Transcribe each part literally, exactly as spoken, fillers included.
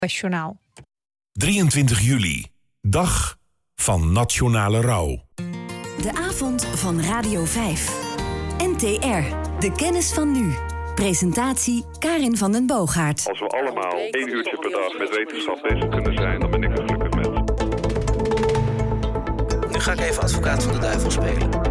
Journaal. drieëntwintig juli, dag van Nationale Rouw. De avond van Radio vijf. N T R, de kennis van nu. Presentatie Karin van den Boogaard. Als we allemaal één uurtje per dag met wetenschap bezig kunnen zijn, dan ben ik een gelukkig mens. Nu ga ik even advocaat van de duivel spelen.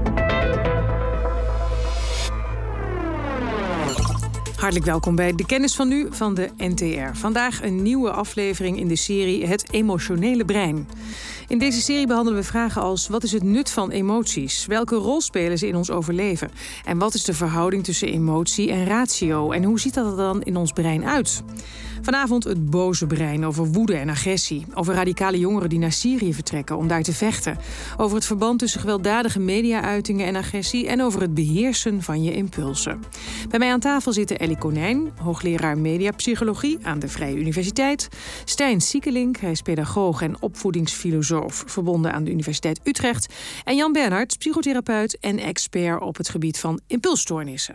Hartelijk welkom bij De Kennis van Nu van de N T R. Vandaag een nieuwe aflevering in de serie Het Emotionele Brein. In deze serie behandelen we vragen als: wat is het nut van emoties? Welke rol spelen ze in ons overleven? En wat is de verhouding tussen emotie en ratio? En hoe ziet dat er dan in ons brein uit? Vanavond het boze brein over woede en agressie. Over radicale jongeren die naar Syrië vertrekken om daar te vechten. Over het verband tussen gewelddadige media-uitingen en agressie. En over het beheersen van je impulsen. Bij mij aan tafel zitten Ellie Konijn, hoogleraar mediapsychologie aan de Vrije Universiteit. Stijn Siekelink, hij is pedagoog en opvoedingsfilosoof, verbonden aan de Universiteit Utrecht. En Jan Bernhardt, psychotherapeut en expert op het gebied van impulsstoornissen.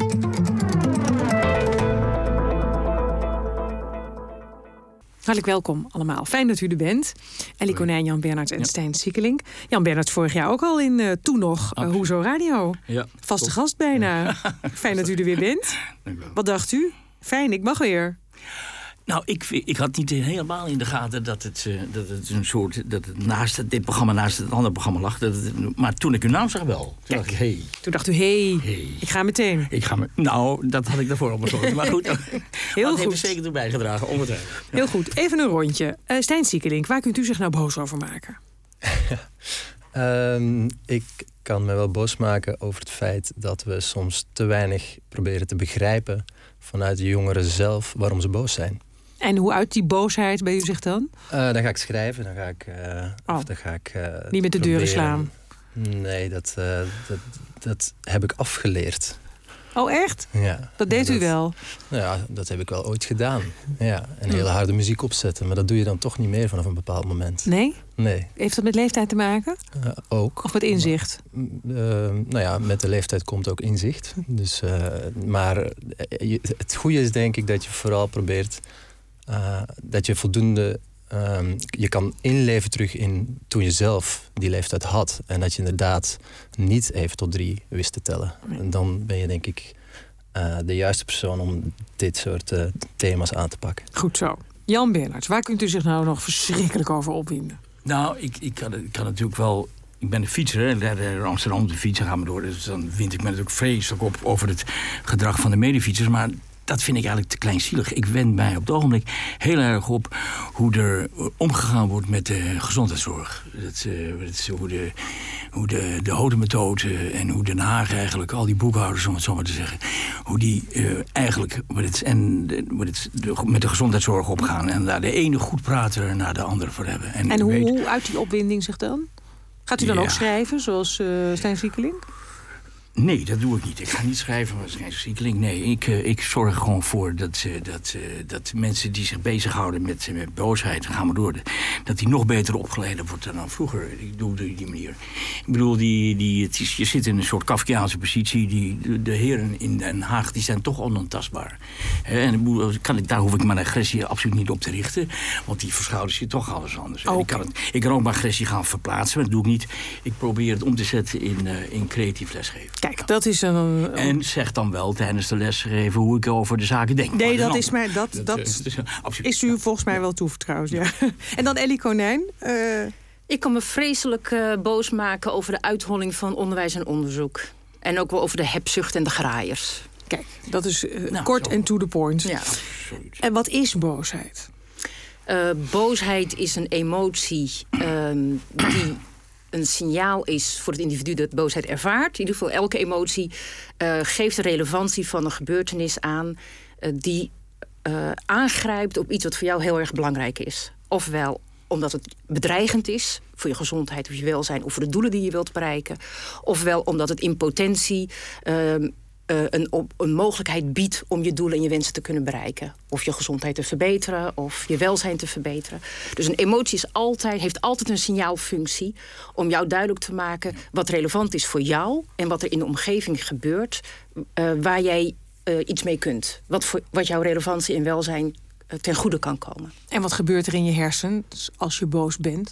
Hartelijk welkom allemaal. Fijn dat u er bent. Ellie Konijn, Jan Bernhardt en ja. Stijn Siekelink. Jan Bernhardt vorig jaar ook al in uh, Toen Nog, uh, Hoezo Radio. Ja, Vaste top. gast bijna. Fijn dat u er weer bent. Wat dacht u? Fijn, ik mag weer. Nou, ik, ik had niet helemaal in de gaten dat het, uh, dat het een soort, dat het naast dit programma naast het andere programma lag. Dat het, maar toen ik uw naam zag wel. Toen Kijk, dacht ik, hey. Toen dacht u, hé, hey, hey. ik ga meteen. Ik ga me, nou, dat had ik daarvoor al besloten. Maar goed, heel dat goed. heeft er zeker toe bijgedragen, ongetwijfeld. Ja. Heel goed, even een rondje. Uh, Stijn Siekelink, waar kunt u zich nou boos over maken? um, ik kan me wel boos maken over het feit dat we soms te weinig proberen te begrijpen vanuit de jongeren zelf waarom ze boos zijn. En hoe uit die boosheid bij u zich dan? Uh, dan ga ik schrijven, dan ga ik... Uh, oh. of dan ga ik uh, niet met de proberen. deuren slaan? Nee, dat, uh, dat, dat heb ik afgeleerd. Oh, echt? Ja. Dat deed ja, u dat, wel? Nou ja, dat heb ik wel ooit gedaan. Ja, en hele harde muziek opzetten. Maar dat doe je dan toch niet meer vanaf een bepaald moment. Nee? Nee. Heeft dat met leeftijd te maken? Uh, ook. Of met inzicht? Maar, uh, nou ja, met de leeftijd komt ook inzicht. Dus, uh, maar uh, je, het goede is denk ik dat je vooral probeert... Uh, dat je voldoende... Um, je kan inleven terug in toen je zelf die leeftijd had. En dat je inderdaad niet even tot drie wist te tellen. Nee. En dan ben je denk ik uh, de juiste persoon om dit soort uh, thema's aan te pakken. Goed zo. Jan Bernhardt, waar kunt u zich nou nog verschrikkelijk over opwinden? Nou, ik, ik, kan, ik kan natuurlijk wel... Ik ben een fietser, in Amsterdam de fietsen gaan me door. Dus dan wind ik me natuurlijk vreselijk op over het gedrag van de medefietsers. Maar dat vind ik eigenlijk te kleinzielig. Ik wend mij op het ogenblik heel erg op hoe er omgegaan wordt met de gezondheidszorg. Dat, uh, dat, hoe de, hoe de, de Hodemethode en hoe Den Haag eigenlijk, al die boekhouders om het zo maar te zeggen, hoe die uh, eigenlijk met, het, en, met, het, de, met de gezondheidszorg opgaan. En daar de ene goed prater naar de andere voor hebben. En, en hoe, weet, hoe uit die opwinding zich dan? Gaat u dan ja. ook schrijven, zoals uh, Stijn Siekelink? Nee, dat doe ik niet. Ik ga niet schrijven als Stijn Siekelink. Nee, ik, uh, ik zorg er gewoon voor dat, uh, dat, uh, dat mensen die zich bezighouden met, met boosheid, gaan maar door, dat die nog beter opgeleid wordt dan vroeger. Ik doe het op die manier. Ik bedoel, die, die, het is, je zit in een soort Kafkiaanse positie. Die, de, de heren in Den Haag die zijn toch onontastbaar. He, en kan ik, daar hoef ik mijn agressie absoluut niet op te richten. Want die verschouden zich toch alles anders. Okay. Ik, kan het, ik kan ook mijn agressie gaan verplaatsen, maar dat doe ik niet. Ik probeer het om te zetten in, uh, in creatief lesgeven. Kijk, dat is een, een... En zeg dan wel tijdens de lesgeven hoe ik over de zaken denk. Nee, dat is, maar, dat, dat, dat is, is, is u volgens mij wel toevertrouwd. Ja. En dan Ellie Konijn. Uh... Ik kan me vreselijk uh, boos maken over de uitholling van onderwijs en onderzoek. En ook wel over de hebzucht en de graaiers. Kijk, dat is uh, nou, kort zo. en to the point. Ja. En wat is boosheid? Uh, boosheid is een emotie uh, die een signaal is voor het individu dat boosheid ervaart. In ieder geval elke emotie uh, geeft de relevantie van een gebeurtenis aan uh, die uh, aangrijpt op iets wat voor jou heel erg belangrijk is. Ofwel omdat het bedreigend is voor je gezondheid of je welzijn of voor de doelen die je wilt bereiken. Ofwel omdat het in potentie uh, Uh, een, op, een mogelijkheid biedt om je doelen en je wensen te kunnen bereiken. Of je gezondheid te verbeteren, of je welzijn te verbeteren. Dus een emotie is altijd, heeft altijd een signaalfunctie om jou duidelijk te maken wat relevant is voor jou en wat er in de omgeving gebeurt, uh, waar jij uh, iets mee kunt. Wat, voor, wat jouw relevantie en welzijn ten goede kan komen. En wat gebeurt er in je hersenen als je boos bent?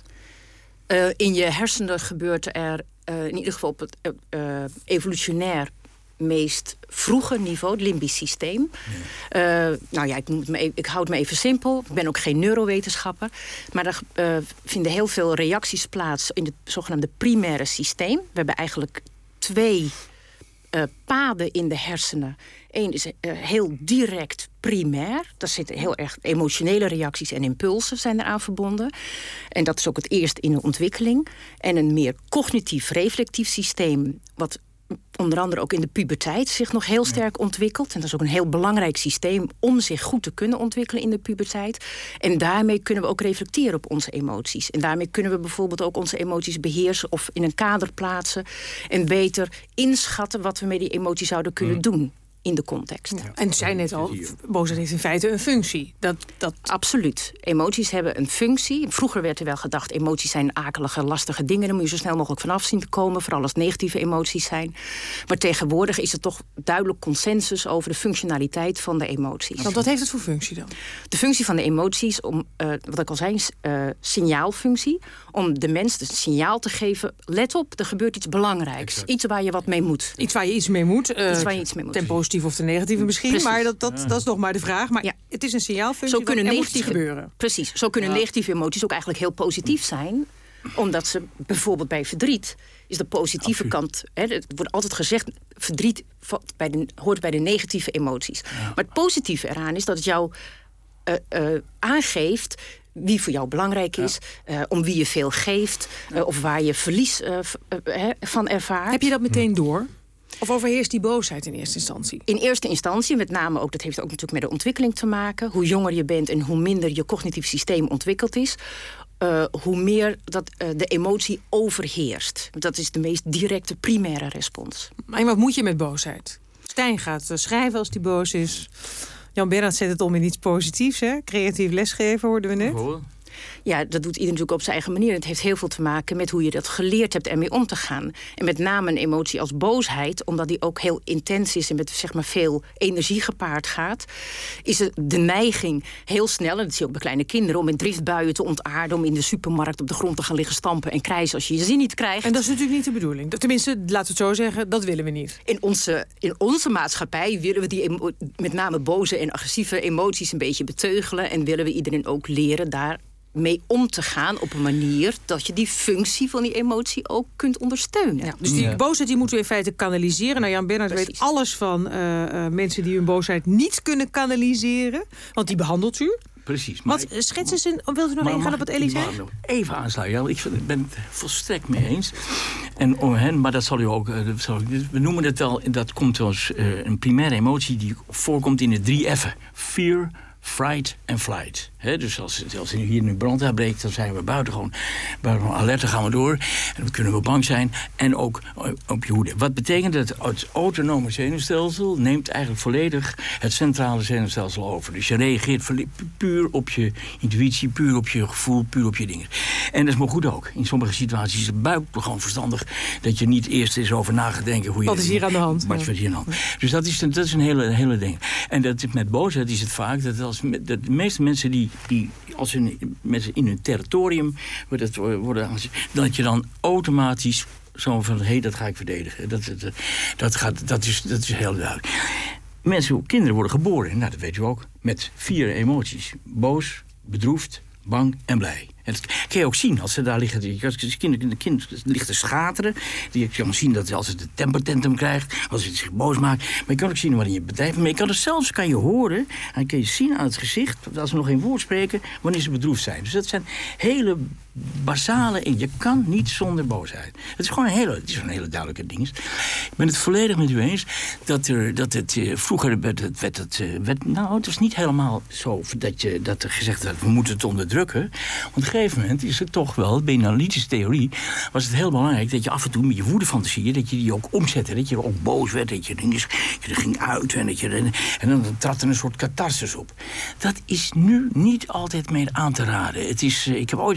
Uh, in je hersenen gebeurt er uh, in ieder geval op het uh, evolutionair meest vroege niveau, het limbisch systeem. Ja. Uh, nou ja, ik, noem het me, ik houd me even simpel. Ik ben ook geen neurowetenschapper. Maar er uh, vinden heel veel reacties plaats in het zogenaamde primaire systeem. We hebben eigenlijk twee uh, paden in de hersenen. Eén is uh, heel direct primair. Daar zitten heel erg emotionele reacties en impulsen zijn eraan verbonden. En dat is ook het eerst in de ontwikkeling. En een meer cognitief-reflectief systeem, wat onder andere ook in de puberteit zich nog heel sterk ontwikkelt. En dat is ook een heel belangrijk systeem om zich goed te kunnen ontwikkelen in de puberteit. En daarmee kunnen we ook reflecteren op onze emoties. En daarmee kunnen we bijvoorbeeld ook onze emoties beheersen of in een kader plaatsen en beter inschatten wat we met die emotie zouden kunnen doen in de context. Ja. En zei net al, boosheid heeft in feite een functie. Dat, dat... Absoluut. Emoties hebben een functie. Vroeger werd er wel gedacht, emoties zijn akelige, lastige dingen. Daar moet je zo snel mogelijk vanaf zien te komen, vooral als negatieve emoties zijn. Maar tegenwoordig is er toch duidelijk consensus over de functionaliteit van de emoties. Want wat heeft het voor functie dan? De functie van de emoties, om, uh, wat ik al zei, uh, signaalfunctie. Om de mens het signaal te geven, let op, er gebeurt iets belangrijks. Exact. Iets waar je wat mee moet. Iets waar je iets mee moet. Uh, iets waar je iets mee moet. Ten positieve of ten negatieve misschien, precies. Maar dat, dat, dat is nog maar de vraag. Maar ja. Het is een signaalfunctie, zo kunnen er negatieve, moet gebeuren. Precies, zo kunnen ja. negatieve emoties ook eigenlijk heel positief zijn. Omdat ze bijvoorbeeld bij verdriet is de positieve Absoluut. kant. Hè, het wordt altijd gezegd, verdriet bij de, hoort bij de negatieve emoties. Ja. Maar het positieve eraan is dat het jou uh, uh, aangeeft wie voor jou belangrijk is, ja. uh, om wie je veel geeft, uh, of waar je verlies uh, uh, van ervaart. Heb je dat meteen door? Of overheerst die boosheid in eerste instantie? In eerste instantie, met name ook, dat heeft ook natuurlijk met de ontwikkeling te maken. Hoe jonger je bent en hoe minder je cognitief systeem ontwikkeld is, Uh, hoe meer dat uh, de emotie overheerst. Dat is de meest directe, primaire respons. Maar wat moet je met boosheid? Stijn gaat uh, schrijven als hij boos is. Jan Bernhard zet het om in iets positiefs, hè? Creatief lesgeven, hoorden we net. Oh. Ja, dat doet ieder natuurlijk op zijn eigen manier. Het heeft heel veel te maken met hoe je dat geleerd hebt ermee om te gaan. En met name een emotie als boosheid, omdat die ook heel intens is en met zeg maar veel energie gepaard gaat, is het de neiging heel snel, en dat zie je ook bij kleine kinderen, om in driftbuien te ontaarden, om in de supermarkt op de grond te gaan liggen stampen en krijsen als je je zin niet krijgt. En dat is natuurlijk niet de bedoeling. Tenminste, laten we het zo zeggen, dat willen we niet. In onze, in onze maatschappij willen we die emo- met name boze en agressieve emoties een beetje beteugelen en willen we iedereen ook leren daar mee om te gaan op een manier dat je die functie van die emotie ook kunt ondersteunen. Ja, dus die ja. boosheid die moeten we in feite kanaliseren. Nou, Jan Bernhard weet alles van uh, uh, mensen die hun boosheid niet kunnen kanaliseren, want die behandelt u. Precies. Wat ik, schets eens in, wilt u nog ingaan op wat Ellie zei? Even aansluiten. Ja, ik ben het volstrekt mee eens. En om hen, maar dat zal u ook. We noemen het wel. Dat komt als uh, een primaire emotie die voorkomt in de drie F'en: fear, fright en flight. He, dus als, als er hier nu brand uitbreekt, dan zijn we buiten gewoon, buiten gewoon alert, dan gaan we door. En dan kunnen we bang zijn en ook op je hoede. Wat betekent dat? Het autonome zenuwstelsel neemt eigenlijk volledig het centrale zenuwstelsel over. Dus je reageert puur op je intuïtie, puur op je gevoel, puur op je dingen. En dat is maar goed ook. In sommige situaties is het buitengewoon verstandig dat je niet eerst eens over na gaat denken hoe je... Wat is hier aan de hand? Wat is hier aan de hand? Dus dat is, dat is een hele, hele ding. En dat, met boosheid is het vaak dat, als, dat de meeste mensen die die als hun, met, in hun territorium worden, worden dat je dan automatisch zo van, hé, hey, dat ga ik verdedigen. Dat, dat, dat, gaat, dat, is, dat is heel duidelijk. Mensen, kinderen worden geboren, nou, dat weet u ook, met vier emoties. Boos, bedroefd, bang en blij. En dat kun je ook zien als ze daar liggen. Als de kind, de kind ligt te schateren. Je kan zien dat als het een tempertantrum krijgt, als het zich boos maakt. Maar je kan ook zien wanneer je bedrijf. Maar je kan het zelfs kan je horen. En kan je zien aan het gezicht, als ze nog geen woord spreken, wanneer ze bedroefd zijn. Dus dat zijn hele basale. Je kan niet zonder boosheid. Het is gewoon een hele, het is een hele duidelijke ding. Ik ben het volledig met u eens dat er dat het vroeger werd het werd het werd, nou, het was niet helemaal zo dat je dat er gezegd werd, we moeten het onderdrukken. Want op een gegeven moment is het toch wel, bij een analytische theorie was het heel belangrijk dat je af en toe met je woedefantasieën, dat je die ook omzette, dat je ook boos werd, dat je dingen je er ging uit en dat je en dan trad er een soort catharsis op. Dat is nu niet altijd meer aan te raden. Het is, ik heb ooit een keer gereden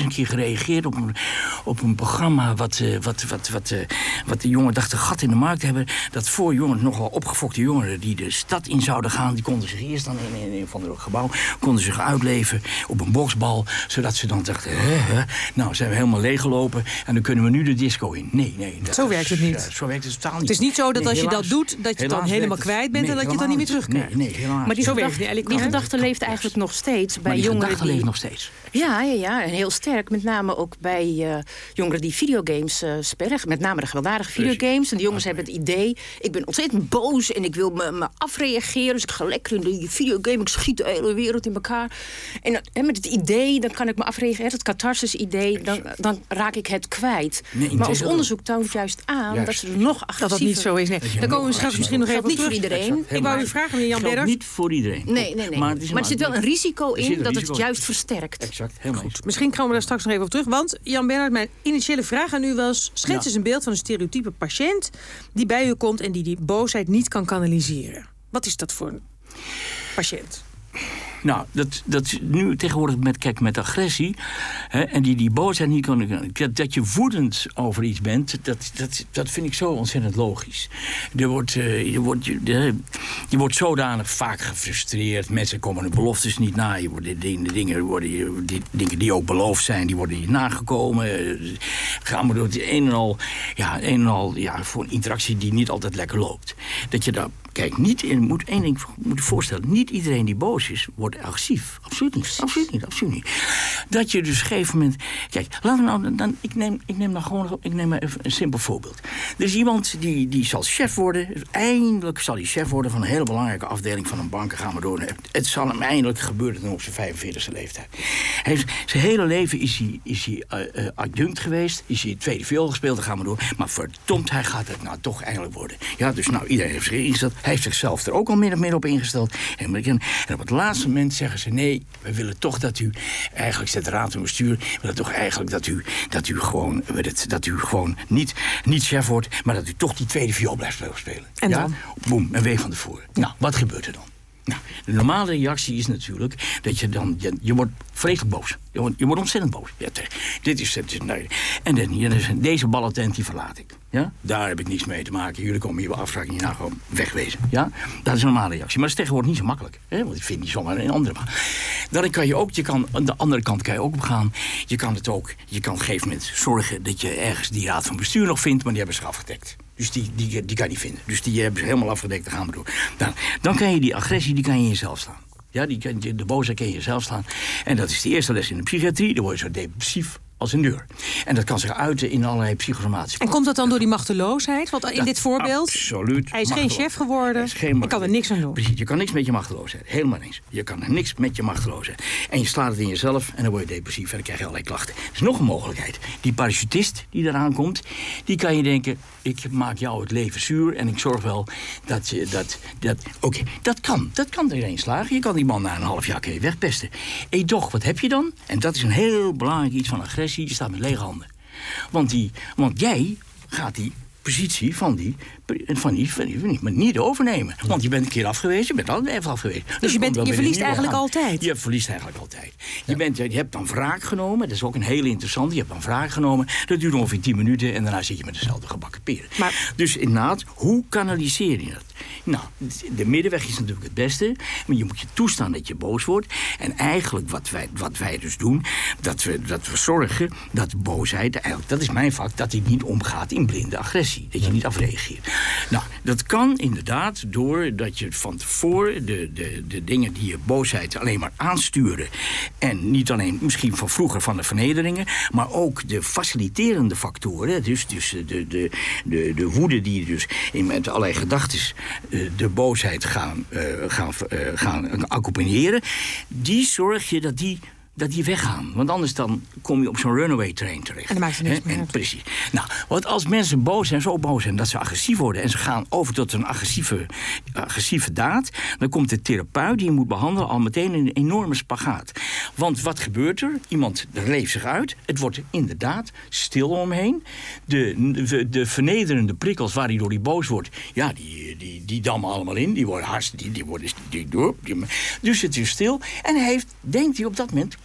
gereageerd op een, op een programma... wat, uh, wat, wat, wat, uh, wat de jongen dacht een gat in de markt te hebben. Dat voor jongens, nogal opgefokte jongeren... die de stad in zouden gaan... die konden zich eerst dan in, in, in van het gebouw... konden zich uitleven op een boksbal... zodat ze dan dachten... Hè, hè, nou, zijn we helemaal leeggelopen... en dan kunnen we nu de disco in. Nee, nee. Dat zo werkt het niet. Uh, zo werkt het totaal niet. Het is niet zo dat nee, als helaas, je dat doet... dat je het dan helemaal kwijt bent... nee, en dat je het dan niet meer terugkrijgt. Nee, nee, helaas. Maar die zo gedachte, werkt het die gedachte leeft eigenlijk nog steeds bij maar die jongeren gedachte die... leeft nog steeds. Ja, ja, ja, en heel sterk. Met name ook bij uh, jongeren die videogames uh, spelen. Met name de gewelddadige videogames. En die jongens hebben het idee... ik ben ontzettend boos en ik wil me, me afreageren. Dus ik ga lekker in die videogame. Ik schiet de hele wereld in elkaar. En, en met het idee, dan kan ik me afreageren. Het catharsis-idee, dan, dan raak ik het kwijt. Nee, maar ons onderzoek toont juist aan... Juist. dat ze er nog agressiever... Dat dat niet zo is. Nee. Dan komen we straks misschien nog even niet terug. voor iedereen. Ik wou u vragen, meneer Jan Berders. Niet voor iedereen. Nee, nee, nee. Maar, het is maar er zit wel een risico in een dat risico. het juist versterkt. Exact, helemaal eens. Misschien komen we daar straks nog even op terug. Want Jan Bernhard, mijn initiële vraag aan u was... schets eens een beeld van een stereotype patiënt... die bij u komt en die die boosheid niet kan kanaliseren. Wat is dat voor een patiënt? Nou, dat, dat nu tegenwoordig met, kijk, met agressie... Hè, en die, die boosheid niet kan... Dat, dat je woedend over iets bent, dat, dat, dat vind ik zo ontzettend logisch. Er wordt, uh, je, wordt, je, de, je wordt zodanig vaak gefrustreerd. Mensen komen de beloftes niet na. Je wordt, de, de, de dingen, worden, die dingen die ook beloofd zijn, die worden niet nagekomen. Uh, gaan we door het een en al... Ja, een en al ja, voor een interactie die niet altijd lekker loopt. Dat je daar... Kijk, niet in, moet één ding moet je voorstellen. Niet iedereen die boos is, wordt agressief. Absoluut niet. Absoluut niet. Absoluut niet. Dat je dus op een gegeven moment... Kijk, laten we nou... Dan, ik, neem, ik neem nou gewoon ik neem maar even een simpel voorbeeld. Er is iemand die, die zal chef worden. Eindelijk zal hij chef worden van een hele belangrijke afdeling van een bank. Gaan we door. Het zal hem eindelijk gebeuren dan op zijn vijfenveertigste leeftijd. Hij heeft, zijn hele leven is hij, is hij uh, uh, adjunct geweest. Is hij tweede viool gespeeld. Dan gaan we door. Maar verdomd, hij gaat het nou toch eindelijk worden. Ja, dus nou, iedereen heeft zich ingesteld. Hij heeft zichzelf er ook al min of meer op ingesteld. En op het laatste moment zeggen ze... nee, we willen toch dat u... eigenlijk zet de raad van bestuur... we willen toch eigenlijk dat u, dat u, gewoon, dat u gewoon niet, niet chef wordt... maar dat u toch die tweede viool blijft spelen. En ja? dan? Boem, een week van tevoren. Ja. Nou, wat gebeurt er dan? Nou, de normale reactie is natuurlijk dat je dan... Je, je wordt vreselijk boos. Je wordt, je wordt ontzettend boos. Ja, dit is het. Nee. En dan, ja, deze ballentent die verlaat ik. Ja? Daar heb ik niks mee te maken. Jullie komen hier afspraken en hierna gewoon wegwezen. Ja? Dat is een normale reactie. Maar dat is tegenwoordig niet zo makkelijk. Hè? Want ik vind niet zomaar een andere. Dan kan je ook, je kan, aan de andere kant kan je ook opgaan. Je kan het ook, je kan op een gegeven moment zorgen dat je ergens die raad van bestuur nog vindt, maar die hebben ze afgedekt. Dus die, die, die kan je niet vinden. Dus die hebben ze helemaal afgedekt, dan gaan we door. Dan, dan kan je die agressie, die kan je in jezelf slaan. Ja, die kan, de boosheid kan je in jezelf slaan. En dat is de eerste les in de psychiatrie. Dan word je zo depressief als een deur. En dat kan zich uiten in allerlei psychosomatische... En komt dat dan door die machteloosheid? Want in dat, dit voorbeeld... Absoluut. Hij is geen chef geworden. Ik kan er niks aan doen. Precies, je kan niks met je machteloosheid. Helemaal niks. Je kan er niks met je machteloosheid. En je slaat het in jezelf en dan word je depressief en dan krijg je allerlei klachten. Er is nog een mogelijkheid. Die parachutist die eraan komt, die kan je denken... ik maak jou het leven zuur en ik zorg wel dat je... dat, dat, Oké, okay, dat kan. Dat kan erin slagen. Je kan die man na een half jaar kun je wegpesten. En toch, wat heb je dan? En dat is een heel belangrijk iets van agressie. Je staat met lege handen. Want, die, want jij gaat die positie van die, van die, van die, van die niet overnemen. Want je bent een keer afgewezen, je bent altijd even afgewezen. Dus, dus je, bent, je verliest eigenlijk aan. altijd? Je verliest eigenlijk altijd. Je, bent, je hebt dan wraak genomen, dat is ook een hele interessante. Je hebt dan wraak genomen, dat duurt ongeveer tien minuten... en daarna zit je met dezelfde gebakken peren. Maar, dus inderdaad, hoe kanaliseer je dat? Nou, de middenweg is natuurlijk het beste. Maar je moet je toestaan dat je boos wordt. En eigenlijk wat wij, wat wij dus doen... Dat we, dat we zorgen dat de boosheid... eigenlijk, dat is mijn vak, dat die niet omgaat in blinde agressie. Dat je niet afreageert. Nou, dat kan inderdaad doordat je van tevoren... de, de, de dingen die je boosheid alleen maar aansturen... en niet alleen misschien van vroeger van de vernederingen... maar ook de faciliterende factoren... dus, dus de, de, de, de woede die dus in, met allerlei gedachten... de boosheid gaan, uh, gaan, uh, gaan accompagneren... die zorg je dat die... dat die weggaan. Want anders dan kom je op zo'n runaway train terecht. En dan maakt het niks meer uit. Precies. Nou, want als mensen boos zijn, zo boos zijn... dat ze agressief worden en ze gaan over tot een agressieve, agressieve daad... dan komt de therapeut die je moet behandelen... al meteen in een enorme spagaat. Want wat gebeurt er? Iemand leeft zich uit. Het wordt inderdaad stil omheen. De, de, de vernederende prikkels waar hij door die boos wordt... ja, die, die, die dammen allemaal in. Die worden hartstikke... Die, die worden, die, die, die, dus het is stil. En hij heeft, denkt hij op dat moment...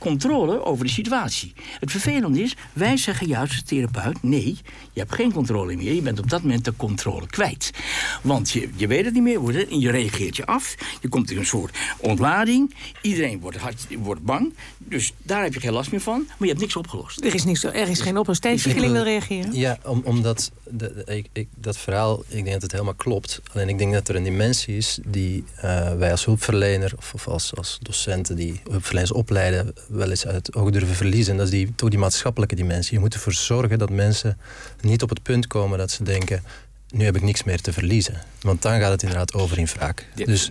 controle over de situatie. Het vervelende is, wij zeggen juist als therapeut, nee, je hebt geen controle meer. Je bent op dat moment de controle kwijt. Want je, je weet het niet meer, wordt het, en je reageert je af. Je komt in een soort ontlading. Iedereen wordt, hard, wordt bang. Dus daar heb je geen last meer van. Maar je hebt niks opgelost. Er is, niks, er is geen oplossing. Stijn wil reageren. Ja, om, omdat de, ik, ik, dat verhaal, ik denk dat het helemaal klopt. Alleen ik denk dat er een dimensie is die uh, wij als hulpverlener of, of als, als docenten die hulpverleners opleiden wel eens uit het oog durven verliezen. Dat is die, toch die maatschappelijke dimensie. Je moet ervoor zorgen dat mensen niet op het punt komen dat ze denken, nu heb ik niks meer te verliezen. Want dan gaat het inderdaad over in wraak. Ja. Dus,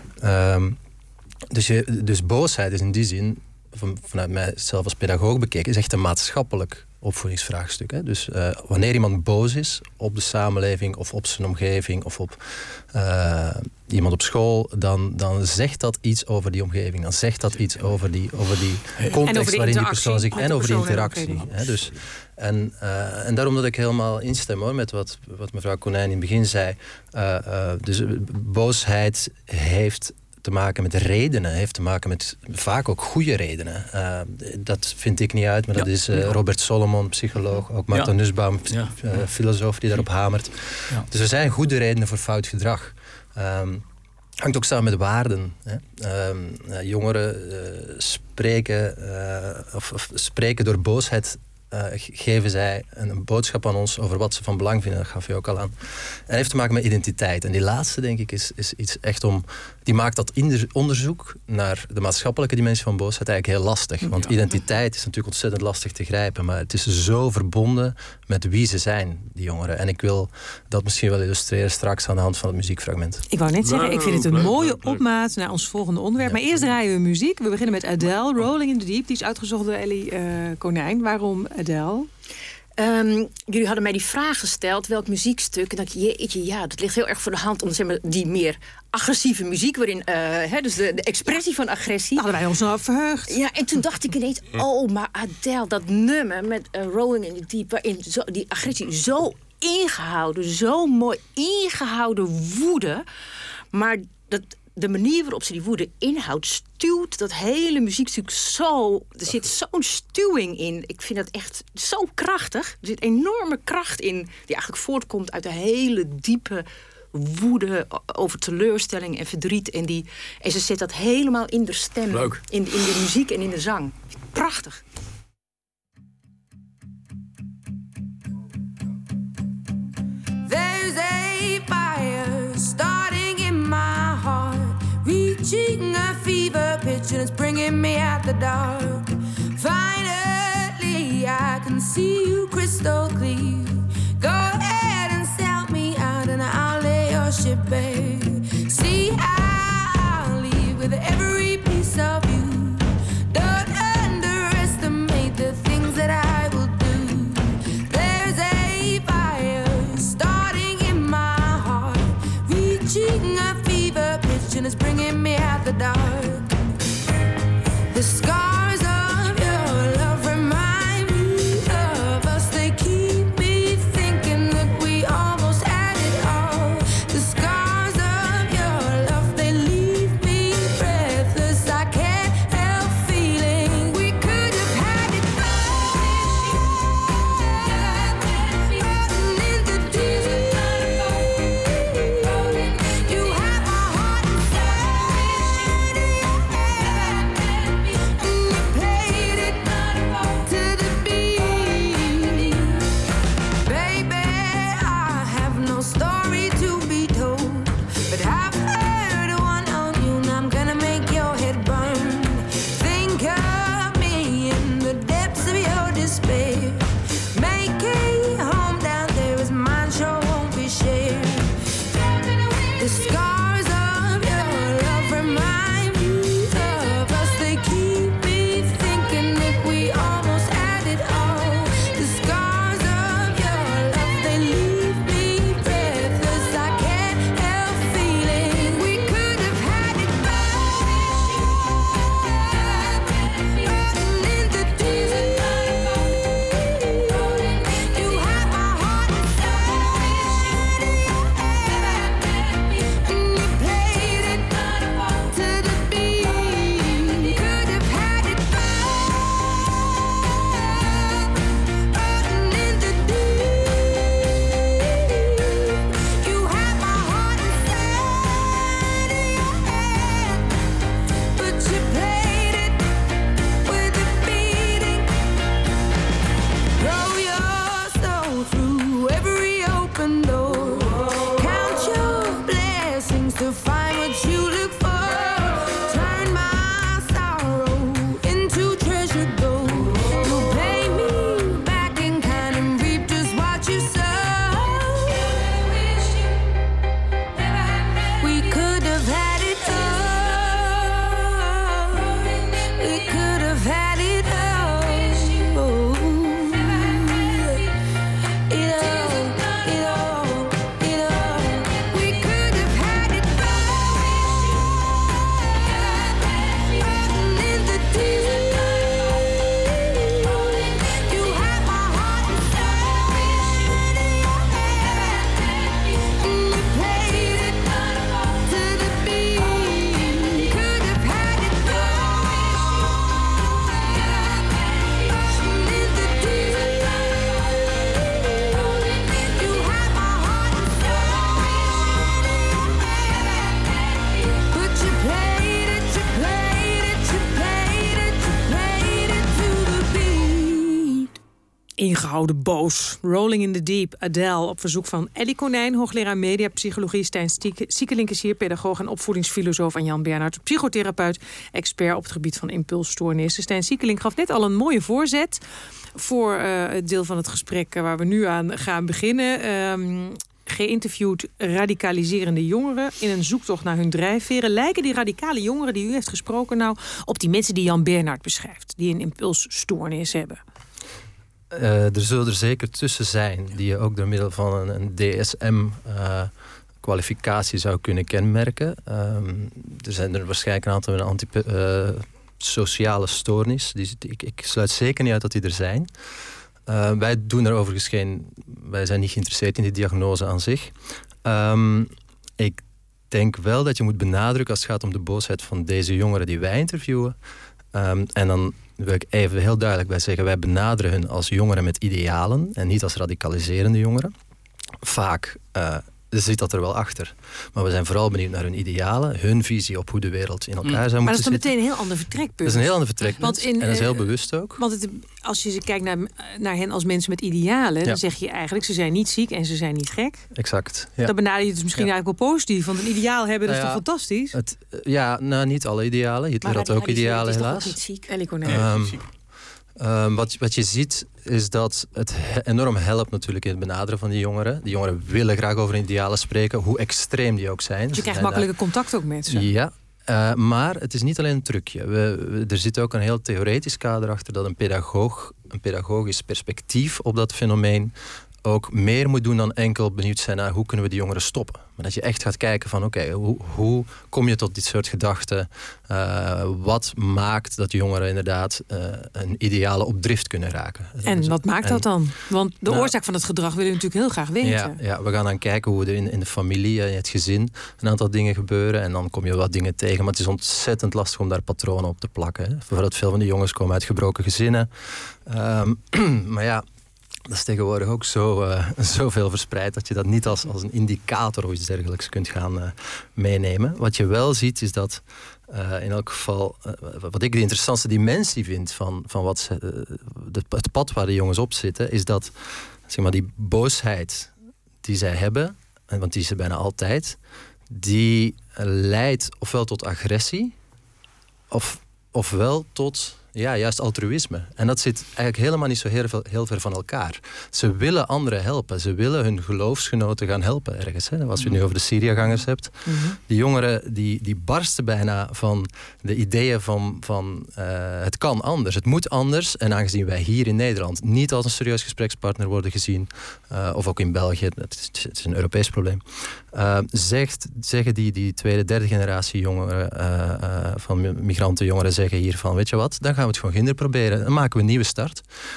um, dus, je, dus boosheid is in die zin, van, vanuit mijzelf als pedagoog bekeken, is echt een maatschappelijk opvoedingsvraagstuk. Hè? Dus uh, wanneer iemand boos is op de samenleving of op zijn omgeving of op uh, iemand op school, dan, dan zegt dat iets over die omgeving. Dan zegt dat iets over die, over die context over waarin die persoon zich en over de interactie. Hè? Dus, en, uh, en daarom dat ik helemaal instem hoor, met wat, wat mevrouw Konijn in het begin zei. Uh, uh, dus boosheid heeft te maken met redenen, heeft te maken met vaak ook goede redenen. Uh, dat vind ik niet uit, maar ja. dat is uh, Robert Solomon, psycholoog, ook Martha ja. Nussbaum, ja. uh, filosoof die daarop hamert. Ja. Dus er zijn goede redenen voor fout gedrag. Um, hangt ook samen met waarden. Hè. Um, uh, jongeren uh, spreken, uh, of, of spreken door boosheid. Uh, geven zij een, een boodschap aan ons over wat ze van belang vinden. Dat gaf je ook al aan. En dat heeft te maken met identiteit. En die laatste, denk ik, is, is iets echt om... Die maakt dat onderzoek naar de maatschappelijke dimensie van boosheid eigenlijk heel lastig. Want identiteit is natuurlijk ontzettend lastig te grijpen. Maar het is zo verbonden met wie ze zijn, die jongeren. En ik wil dat misschien wel illustreren straks aan de hand van het muziekfragment. Ik wou net zeggen, ik vind het een mooie opmaat naar ons volgende onderwerp. Maar eerst draaien we muziek. We beginnen met Adele, Rolling in the Deep. Die is uitgezocht door Ellie uh, Konijn. Waarom Adele? Um, jullie hadden mij die vraag gesteld, welk muziekstuk? En dan dacht ik, jeetje, ja, dat ligt heel erg voor de hand om zeg maar, die meer agressieve muziek, waarin, uh, hè, dus de, de expressie van agressie. Hadden wij ons nou verheugd. Ja, en toen dacht ik ineens, oh, maar Adele, dat nummer met uh, Rolling in the Deep, waarin zo, die agressie zo ingehouden, zo mooi ingehouden woede, maar dat... De manier waarop ze die woede inhoudt, stuwt dat hele muziekstuk zo... Er zit zo'n stuwing in. Ik vind dat echt zo krachtig. Er zit enorme kracht in die eigenlijk voortkomt uit de hele diepe woede over teleurstelling en verdriet. En, die, en ze zet dat helemaal in de stem. Leuk. In, in de muziek en in de zang. Prachtig. There's a fire starting in my heart, reaching a fever pitch and it's bringing me out the dark. Finally, I can see you crystal clear. Go ahead and sell me out and I'll lay your ship bare. See, I'll leave with every piece of you. Don't underestimate the things that I will do. There's a fire starting in my heart, reaching a fever pitch and it's bringing me out the dark. The scars of your love remind me of us. They keep me thinking that we almost had it all. The scars ingehouden boos. Rolling in the Deep, Adele, op verzoek van Ellie Konijn, hoogleraar mediapsychologie, Stijn Siekelink is hier, pedagoog en opvoedingsfilosoof, en Jan Bernhard, psychotherapeut, expert op het gebied van impulsstoornissen. Stijn Siekelink gaf net al een mooie voorzet voor uh, het deel van het gesprek waar we nu aan gaan beginnen. Um, Geïnterviewd radicaliserende jongeren in een zoektocht naar hun drijfveren. Lijken die radicale jongeren die u heeft gesproken nou op die mensen die Jan Bernhard beschrijft, die een impulsstoornis hebben? Uh, er zullen er zeker tussen zijn die je ook door middel van een, een D S M-kwalificatie uh, zou kunnen kenmerken. Um, er zijn er waarschijnlijk een aantal met een antisociale uh, stoornis. Die, ik, ik sluit zeker niet uit dat die er zijn. Uh, wij doen er overigens geen... Wij zijn niet geïnteresseerd in die diagnose aan zich. Um, ik denk wel dat je moet benadrukken als het gaat om de boosheid van deze jongeren die wij interviewen. Um, en dan wil ik even heel duidelijk bij zeggen, wij benaderen hun als jongeren met idealen en niet als radicaliserende jongeren. Vaak uh, zit dat er wel achter. Maar we zijn vooral benieuwd naar hun idealen, hun visie op hoe de wereld in elkaar zou moeten zitten. Maar dat is dan meteen een heel ander vertrekpunt. Dat is een heel ander vertrekpunt. Want in, en dat is heel bewust ook. Want het, als je kijkt naar, naar hen als mensen met idealen, ja, dan zeg je eigenlijk, ze zijn niet ziek en ze zijn niet gek. Exact. Ja. Dan benader je het dus misschien ja. eigenlijk wel positief. Want een ideaal hebben, dat is nou toch ja, fantastisch? Het, ja, nou niet alle idealen. Hitler had ook idealen, helaas. Niet ziek. Ellie Konijn. Um, um, wat, wat je ziet is dat het enorm helpt natuurlijk in het benaderen van die jongeren. Die jongeren willen graag over hun idealen spreken, hoe extreem die ook zijn. Dus je krijgt makkelijker contact ook met ze. Ja, uh, maar het is niet alleen een trucje. We, we, er zit ook een heel theoretisch kader achter dat een pedagoog, een pedagogisch perspectief op dat fenomeen ook meer moet doen dan enkel benieuwd zijn naar hoe kunnen we die jongeren stoppen. Maar dat je echt gaat kijken van oké, okay, hoe, hoe kom je tot dit soort gedachten? Uh, wat maakt dat jongeren inderdaad uh, een ideale op drift kunnen raken? En dus, wat maakt en, dat dan? Want de nou, oorzaak van het gedrag willen we natuurlijk heel graag weten. Ja, ja, we gaan dan kijken hoe er in, in de familie, in het gezin een aantal dingen gebeuren. En dan kom je wat dingen tegen. Maar het is ontzettend lastig om daar patronen op te plakken. Hè. Vooral veel van de jongens komen uit gebroken gezinnen. Um, maar ja, dat is tegenwoordig ook zo, uh, zoveel verspreid dat je dat niet als, als een indicator of iets dergelijks kunt gaan uh, meenemen. Wat je wel ziet is dat uh, in elk geval, uh, wat ik de interessantste dimensie vind van, van wat ze, uh, de, het pad waar de jongens op zitten, is dat zeg maar, die boosheid die zij hebben, want die is er bijna altijd, die leidt ofwel tot agressie of, ofwel tot ja, juist altruïsme. En dat zit eigenlijk helemaal niet zo heel, heel ver van elkaar. Ze willen anderen helpen. Ze willen hun geloofsgenoten gaan helpen ergens. Hè? Als je het nu over de Syriëgangers hebt. Mm-hmm. Die jongeren die, die barsten bijna van de ideeën van, van uh, het kan anders. Het moet anders. En aangezien wij hier in Nederland niet als een serieus gesprekspartner worden gezien, uh, of ook in België, het is, het is een Europees probleem, uh, zegt, zeggen die, die tweede, derde generatie jongeren, uh, uh, van migrantenjongeren zeggen hier van, weet je wat, dan gaan we het gewoon ginder proberen. Dan maken we een nieuwe start.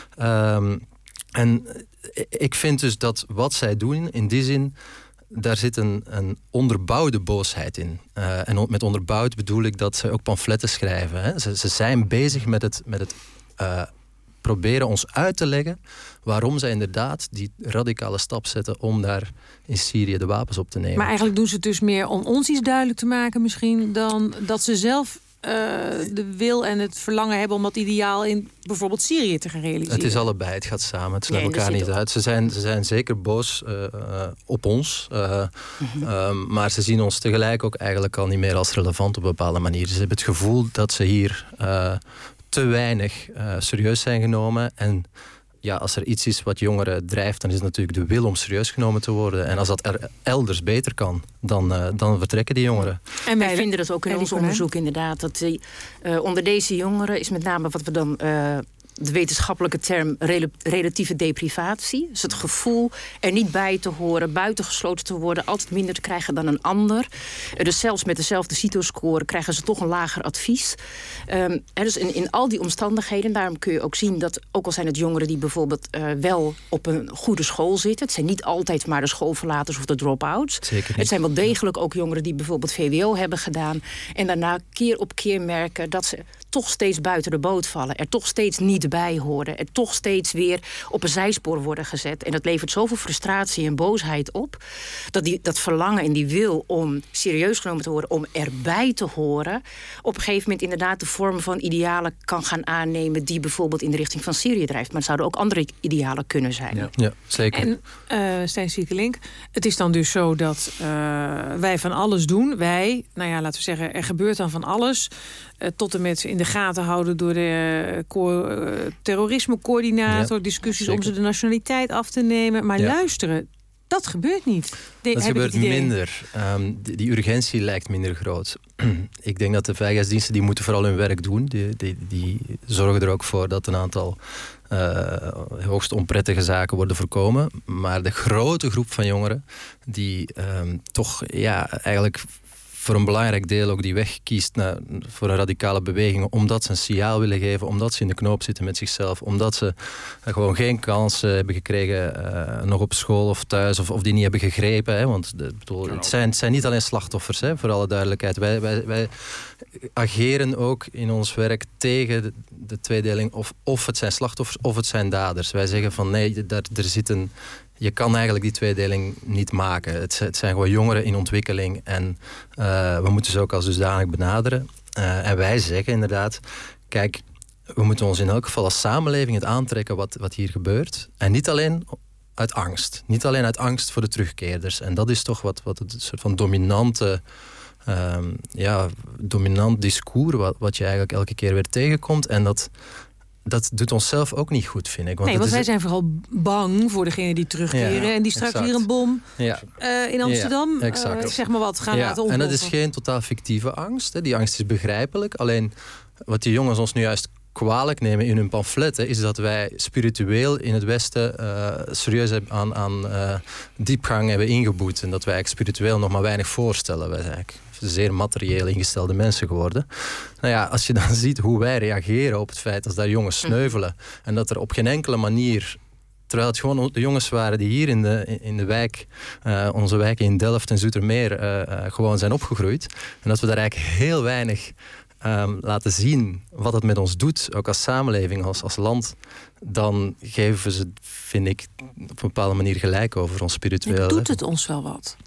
Um, en ik vind dus dat wat zij doen, in die zin, daar zit een, een onderbouwde boosheid in. Uh, en met onderbouwd bedoel ik dat ze ook pamfletten schrijven. Hè. Ze, ze zijn bezig met het, met het uh, proberen ons uit te leggen waarom zij inderdaad die radicale stap zetten om daar in Syrië de wapens op te nemen. Maar eigenlijk doen ze het dus meer om ons iets duidelijk te maken misschien, dan dat ze zelf Uh, de wil en het verlangen hebben om dat ideaal in bijvoorbeeld Syrië te gaan realiseren. Het is allebei, het gaat samen, het sluit nee, elkaar niet uit. Ze zijn, ze zijn zeker boos uh, uh, op ons, uh, mm-hmm. um, maar ze zien ons tegelijk ook eigenlijk al niet meer als relevant op een bepaalde manier. Ze hebben het gevoel dat ze hier uh, te weinig uh, serieus zijn genomen. En ja, als er iets is wat jongeren drijft, dan is het natuurlijk de wil om serieus genomen te worden. En als dat er elders beter kan, dan, uh, dan vertrekken die jongeren. En wij vinden dat ook in ons onderzoek inderdaad. Dat uh, onder deze jongeren is met name wat we dan Uh, de wetenschappelijke term rel- relatieve deprivatie. Dus het gevoel er niet bij te horen, buitengesloten te worden, altijd minder te krijgen dan een ander. Uh, dus zelfs met dezelfde CITO-score krijgen ze toch een lager advies. Um, hè, dus in, in al die omstandigheden, daarom kun je ook zien dat, ook al zijn het jongeren die bijvoorbeeld uh, wel op een goede school zitten, het zijn niet altijd maar de schoolverlaters of de drop-outs. Zeker niet. Het zijn wel degelijk ook jongeren die bijvoorbeeld V W O hebben gedaan en daarna keer op keer merken dat ze toch steeds buiten de boot vallen, er toch steeds niet bij horen. En toch steeds weer op een zijspoor worden gezet. En dat levert zoveel frustratie en boosheid op. Dat die, dat verlangen en die wil om serieus genomen te worden, om erbij te horen, op een gegeven moment inderdaad de vorm van idealen kan gaan aannemen die bijvoorbeeld in de richting van Syrië drijft. Maar er zouden ook andere idealen kunnen zijn. Ja, ja zeker. En uh, Stijn Siekelink, het is dan dus zo dat uh, wij van alles doen. Wij, nou ja, laten we zeggen, er gebeurt dan van alles. Uh, tot en met in de gaten houden door de uh, co- uh, terrorismecoördinator, ja, discussies zeker. Om ze de nationaliteit af te nemen. Maar ja. luisteren, dat gebeurt niet. De, dat gebeurt minder. Um, die, die urgentie lijkt minder groot. Ik denk dat de veiligheidsdiensten die moeten vooral hun werk doen. Die, die, die zorgen er ook voor dat een aantal uh, hoogst onprettige zaken worden voorkomen. Maar de grote groep van jongeren die um, toch ja, eigenlijk voor een belangrijk deel ook die weg kiest naar, voor een radicale beweging, omdat ze een signaal willen geven, omdat ze in de knoop zitten met zichzelf, omdat ze uh, gewoon geen kans uh, hebben gekregen uh, nog op school of thuis, of, of die niet hebben gegrepen. Hè, want de, bedoel, het, zijn, het zijn niet alleen slachtoffers, hè, voor alle duidelijkheid. Wij, wij, wij ageren ook in ons werk tegen de, de tweedeling, of, of het zijn slachtoffers of het zijn daders. Wij zeggen van nee, daar, er zit een je kan eigenlijk die tweedeling niet maken. Het, het zijn gewoon jongeren in ontwikkeling en uh, we moeten ze ook als dusdanig benaderen. Uh, en wij zeggen inderdaad, kijk, we moeten ons in elk geval als samenleving het aantrekken wat, wat hier gebeurt. En niet alleen uit angst. Niet alleen uit angst voor de terugkeerders. En dat is toch wat, wat het soort van dominante, um, ja, dominant discours wat, wat je eigenlijk elke keer weer tegenkomt. En dat Dat doet onszelf ook niet goed, vind ik. Want nee, want wij is... zijn vooral bang voor degenen die terugkeren. Ja, en die straks exact. Weer een bom ja. uh, in Amsterdam, ja, uh, zeg maar wat, gaan ja. laten ontploffen. En dat is geen totaal fictieve angst. Hè. Die angst is begrijpelijk. Alleen wat die jongens ons nu juist kwalijk nemen in hun pamfletten, is dat wij spiritueel in het Westen uh, serieus aan, aan uh, diepgang hebben ingeboet. En dat wij spiritueel nog maar weinig voorstellen. Wij zijn eigenlijk zeer materieel ingestelde mensen geworden. Nou ja, als je dan ziet hoe wij reageren op het feit dat daar jongens sneuvelen en dat er op geen enkele manier, terwijl het gewoon de jongens waren die hier in de, in de wijk, uh, onze wijken in Delft en Zoetermeer, uh, uh, gewoon zijn opgegroeid. En dat we daar eigenlijk heel weinig um, laten zien wat het met ons doet, ook als samenleving, als, als land, dan geven ze, vind ik, op een bepaalde manier gelijk over ons spiritueel. Doet het ons wel wat?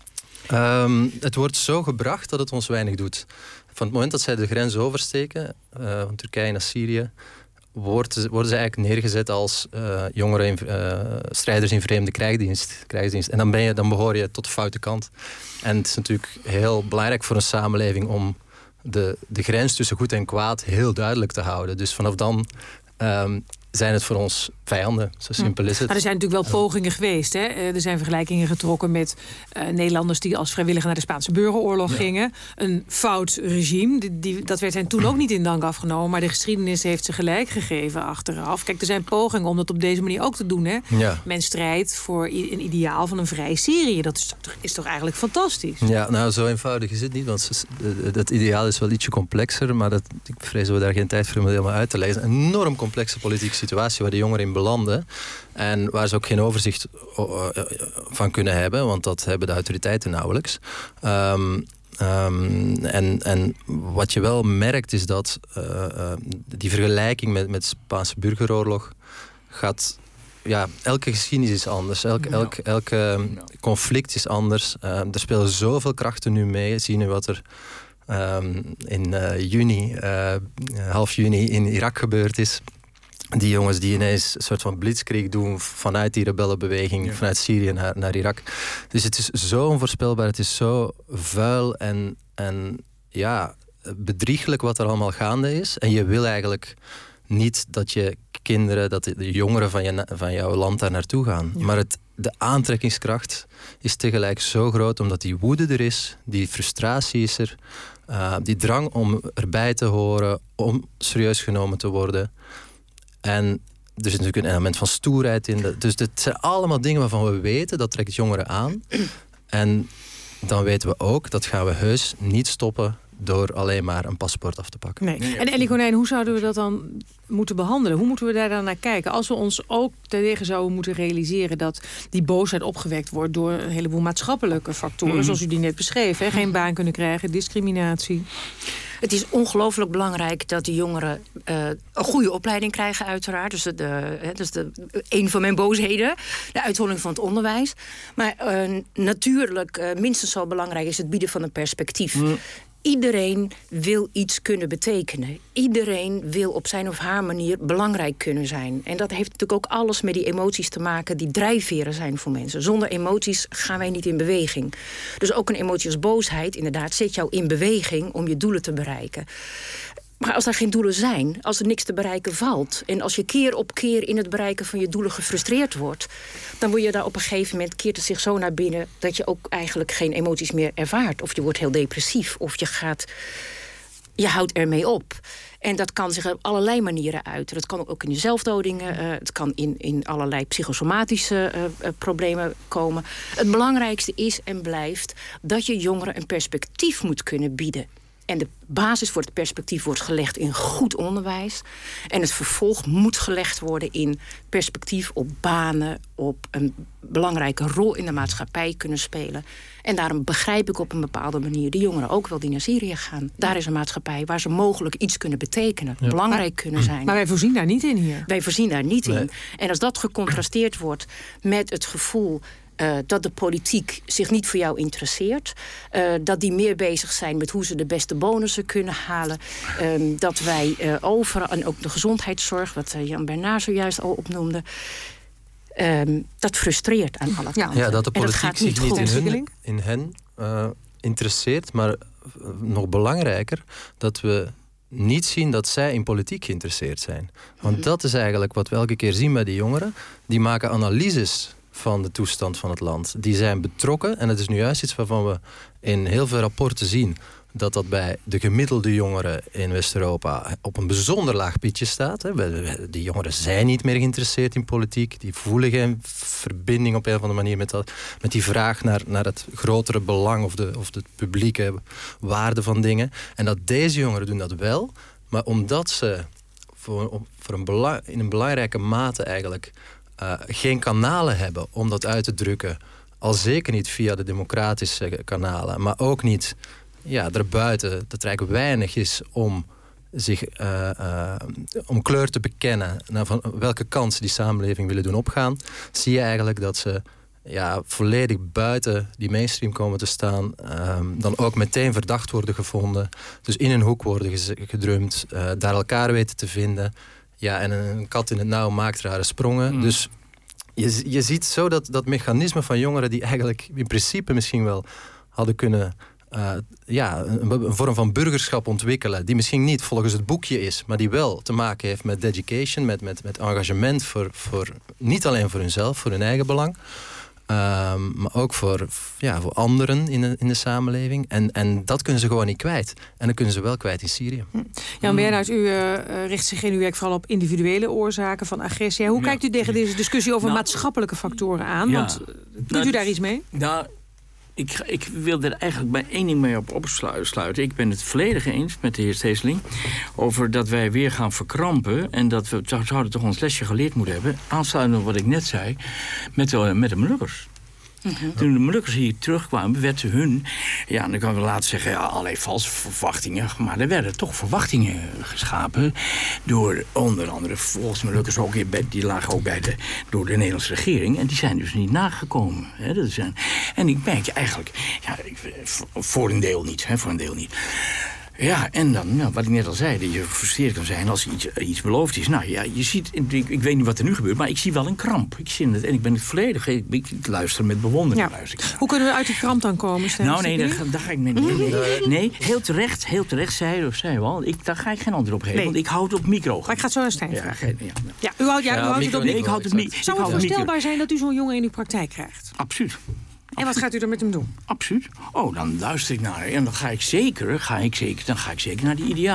Um, het wordt zo gebracht dat het ons weinig doet. Van het moment dat zij de grens oversteken, uh, van Turkije naar Syrië, worden, worden ze eigenlijk neergezet als uh, jongeren, in, uh, strijders in vreemde krijgsdienst, krijgsdienst. En dan, ben je, dan behoor je tot de foute kant. En het is natuurlijk heel belangrijk voor een samenleving om de, de grens tussen goed en kwaad heel duidelijk te houden. Dus vanaf dan Um, zijn het voor ons vijanden. Zo simpel is het. Maar er zijn natuurlijk wel pogingen geweest. Hè? Er zijn vergelijkingen getrokken met uh, Nederlanders die als vrijwilliger naar de Spaanse burgeroorlog ja. gingen. Een fout regime. Die, die, dat werd hen toen ook niet in dank afgenomen. Maar de geschiedenis heeft ze gelijk gegeven achteraf. Kijk, er zijn pogingen om dat op deze manier ook te doen. Hè? Ja. Men strijdt voor een ideaal van een vrij Syrië. Dat is, is toch eigenlijk fantastisch? Ja, nou zo eenvoudig is het niet. Want dat ideaal is wel ietsje complexer. Maar dat, ik vrees dat we daar geen tijd voor hebben om helemaal uit te lezen. Een enorm complexe politieke situatie waar de jongeren in belanden. En waar ze ook geen overzicht van kunnen hebben. Want dat hebben de autoriteiten nauwelijks. Um, um, en, en wat je wel merkt is dat uh, uh, die vergelijking met, met de Spaanse burgeroorlog gaat. Ja, elke geschiedenis is anders. Elk, elk, elke conflict is anders. Uh, er spelen zoveel krachten nu mee. Zie je nu wat er um, in uh, juni, uh, half juni in Irak gebeurd is. Die jongens die ineens een soort van blitzkrieg doen vanuit die rebellenbeweging, ja. vanuit Syrië naar, naar Irak. Dus het is zo onvoorspelbaar, het is zo vuil en, en ja, bedrieglijk wat er allemaal gaande is. En je wil eigenlijk niet dat je kinderen, dat de jongeren van, je, van jouw land daar naartoe gaan. Ja. Maar het, de aantrekkingskracht is tegelijk zo groot, omdat die woede er is, die frustratie is er, uh, die drang om erbij te horen, om serieus genomen te worden. En er zit natuurlijk een element van stoerheid in. Dus dit zijn allemaal dingen waarvan we weten, dat trekt jongeren aan. En dan weten we ook, dat gaan we heus niet stoppen door alleen maar een paspoort af te pakken. Nee. En Elly Konijn, hoe zouden we dat dan moeten behandelen? Hoe moeten we daar dan naar kijken? Als we ons ook terdege zouden moeten realiseren dat die boosheid opgewekt wordt door een heleboel maatschappelijke factoren, mm-hmm. zoals u die net beschreef. Hè? Geen baan kunnen krijgen, discriminatie. Het is ongelooflijk belangrijk dat de jongeren uh, een goede opleiding krijgen, uiteraard. Dus, de, de, dat is de, een van mijn boosheden, de uitholling van het onderwijs. Maar uh, natuurlijk, uh, minstens zo belangrijk is het bieden van een perspectief. Mm. Iedereen wil iets kunnen betekenen. Iedereen wil op zijn of haar manier belangrijk kunnen zijn. En dat heeft natuurlijk ook alles met die emoties te maken die drijfveren zijn voor mensen. Zonder emoties gaan wij niet in beweging. Dus ook een emotie als boosheid, inderdaad, zet jou in beweging om je doelen te bereiken. Maar als er geen doelen zijn, als er niks te bereiken valt, en als je keer op keer in het bereiken van je doelen gefrustreerd wordt, dan word je daar op een gegeven moment, keert het zich zo naar binnen dat je ook eigenlijk geen emoties meer ervaart. Of je wordt heel depressief, of je gaat, je houdt ermee op. En dat kan zich op allerlei manieren uiten. Dat kan ook in de zelfdodingen, uh, het kan in, in allerlei psychosomatische uh, uh, problemen komen. Het belangrijkste is en blijft dat je jongeren een perspectief moet kunnen bieden. En de basis voor het perspectief wordt gelegd in goed onderwijs. En het vervolg moet gelegd worden in perspectief op banen, op een belangrijke rol in de maatschappij kunnen spelen. En daarom begrijp ik op een bepaalde manier de jongeren ook wel die naar Syrië gaan. Daar is een maatschappij waar ze mogelijk iets kunnen betekenen, ja. belangrijk maar, kunnen zijn. Maar wij voorzien daar niet in hier. Wij voorzien daar niet nee. in. En als dat gecontrasteerd wordt met het gevoel Uh, dat de politiek zich niet voor jou interesseert. Uh, dat die meer bezig zijn met hoe ze de beste bonussen kunnen halen. Uh, dat wij uh, overal, en ook de gezondheidszorg, wat uh, Jan Bernard zojuist al opnoemde, Uh, dat frustreert aan alle kanten. Ja, dat de politiek dat zich niet niet in, hun, in hen uh, interesseert. Maar nog belangrijker, dat we niet zien dat zij in politiek geïnteresseerd zijn. Want mm-hmm. dat is eigenlijk wat we elke keer zien bij die jongeren. Die maken analyses van de toestand van het land. Die zijn betrokken. En het is nu juist iets waarvan we in heel veel rapporten zien dat dat bij de gemiddelde jongeren in West-Europa op een bijzonder laag pitje staat. Die jongeren zijn niet meer geïnteresseerd in politiek. Die voelen geen verbinding op een of andere manier met, dat, met die vraag naar, naar het grotere belang of de, of de publieke waarde van dingen. En dat deze jongeren doen dat wel. Maar omdat ze voor, voor een belang, in een belangrijke mate eigenlijk Uh, geen kanalen hebben om dat uit te drukken. Al zeker niet via de democratische kanalen. Maar ook niet ja, erbuiten. Dat er eigenlijk weinig is om zich uh, uh, om kleur te bekennen naar van welke kant ze die samenleving willen doen opgaan. Zie je eigenlijk dat ze ja, volledig buiten die mainstream komen te staan. Um, dan ook meteen verdacht worden gevonden. Dus in een hoek worden gedrumd. Uh, daar elkaar weten te vinden. Ja, en een kat in het nauw maakt rare sprongen. Mm. Dus je, je ziet zo dat, dat mechanisme van jongeren die eigenlijk in principe misschien wel hadden kunnen Uh, ja, een, een vorm van burgerschap ontwikkelen. Die misschien niet volgens het boekje is, maar die wel te maken heeft met dedication, met, met, met engagement voor, voor niet alleen voor hunzelf, voor hun eigen belang. Um, maar ook voor, ja, voor anderen in de, in de samenleving. En, en dat kunnen ze gewoon niet kwijt. En dat kunnen ze wel kwijt in Syrië. Jan Bernard, u uh, richt zich in uw werk vooral op individuele oorzaken van agressie. Hoe ja. kijkt u tegen deze discussie over nou, maatschappelijke factoren aan? Ja. Want, doet nou, u daar iets mee? Nou, ik, ik wil er eigenlijk bij één ding mee op opsluiten. Ik ben het volledig eens met de heer Steeseling over dat wij weer gaan verkrampen en dat we zouden toch ons lesje geleerd moeten hebben. Aansluitend op wat ik net zei met de, met de Molukkers. Mm-hmm. Toen de Molukkers hier terugkwamen, werden hun, ja, dan kan we laten zeggen, ja, allerlei valse verwachtingen, maar er werden toch verwachtingen geschapen door onder andere volgens Molukkers ook, die lagen ook bij de, door de Nederlandse regering en die zijn dus niet nagekomen. Hè, dat zijn, en ik merk eigenlijk, ja, voor een deel niet, hè, voor een deel niet. Ja, en dan, nou, wat ik net al zei, dat je gefrustreerd kan zijn als iets, iets beloofd is. Nou ja, je ziet, ik, ik weet niet wat er nu gebeurt, maar ik zie wel een kramp. Ik zie het en ik ben het volledig, ik, ik luister met bewondering. Ja. Luister. Hoe kunnen we uit die kramp dan komen? Stel, nou nee, daar, daar ga ik met, nee, nee, nee, heel terecht, heel terecht zei of zei wel. Ik, daar ga ik geen antwoord op geven, nee. Want ik houd het op micro. Maar ik ga het zo aan Stijn ja, vragen. Ja, ja. ja, u houdt, ja, ja, u houdt het op micro. Ik houd het micro. Zou het voorstelbaar zijn dat u zo'n jongen in uw praktijk krijgt? Absoluut. En wat gaat u er met hem doen? Absoluut. Oh, dan luister ik naar en dan ga ik zeker, ga ik zeker, dan ga ik zeker naar die idealen.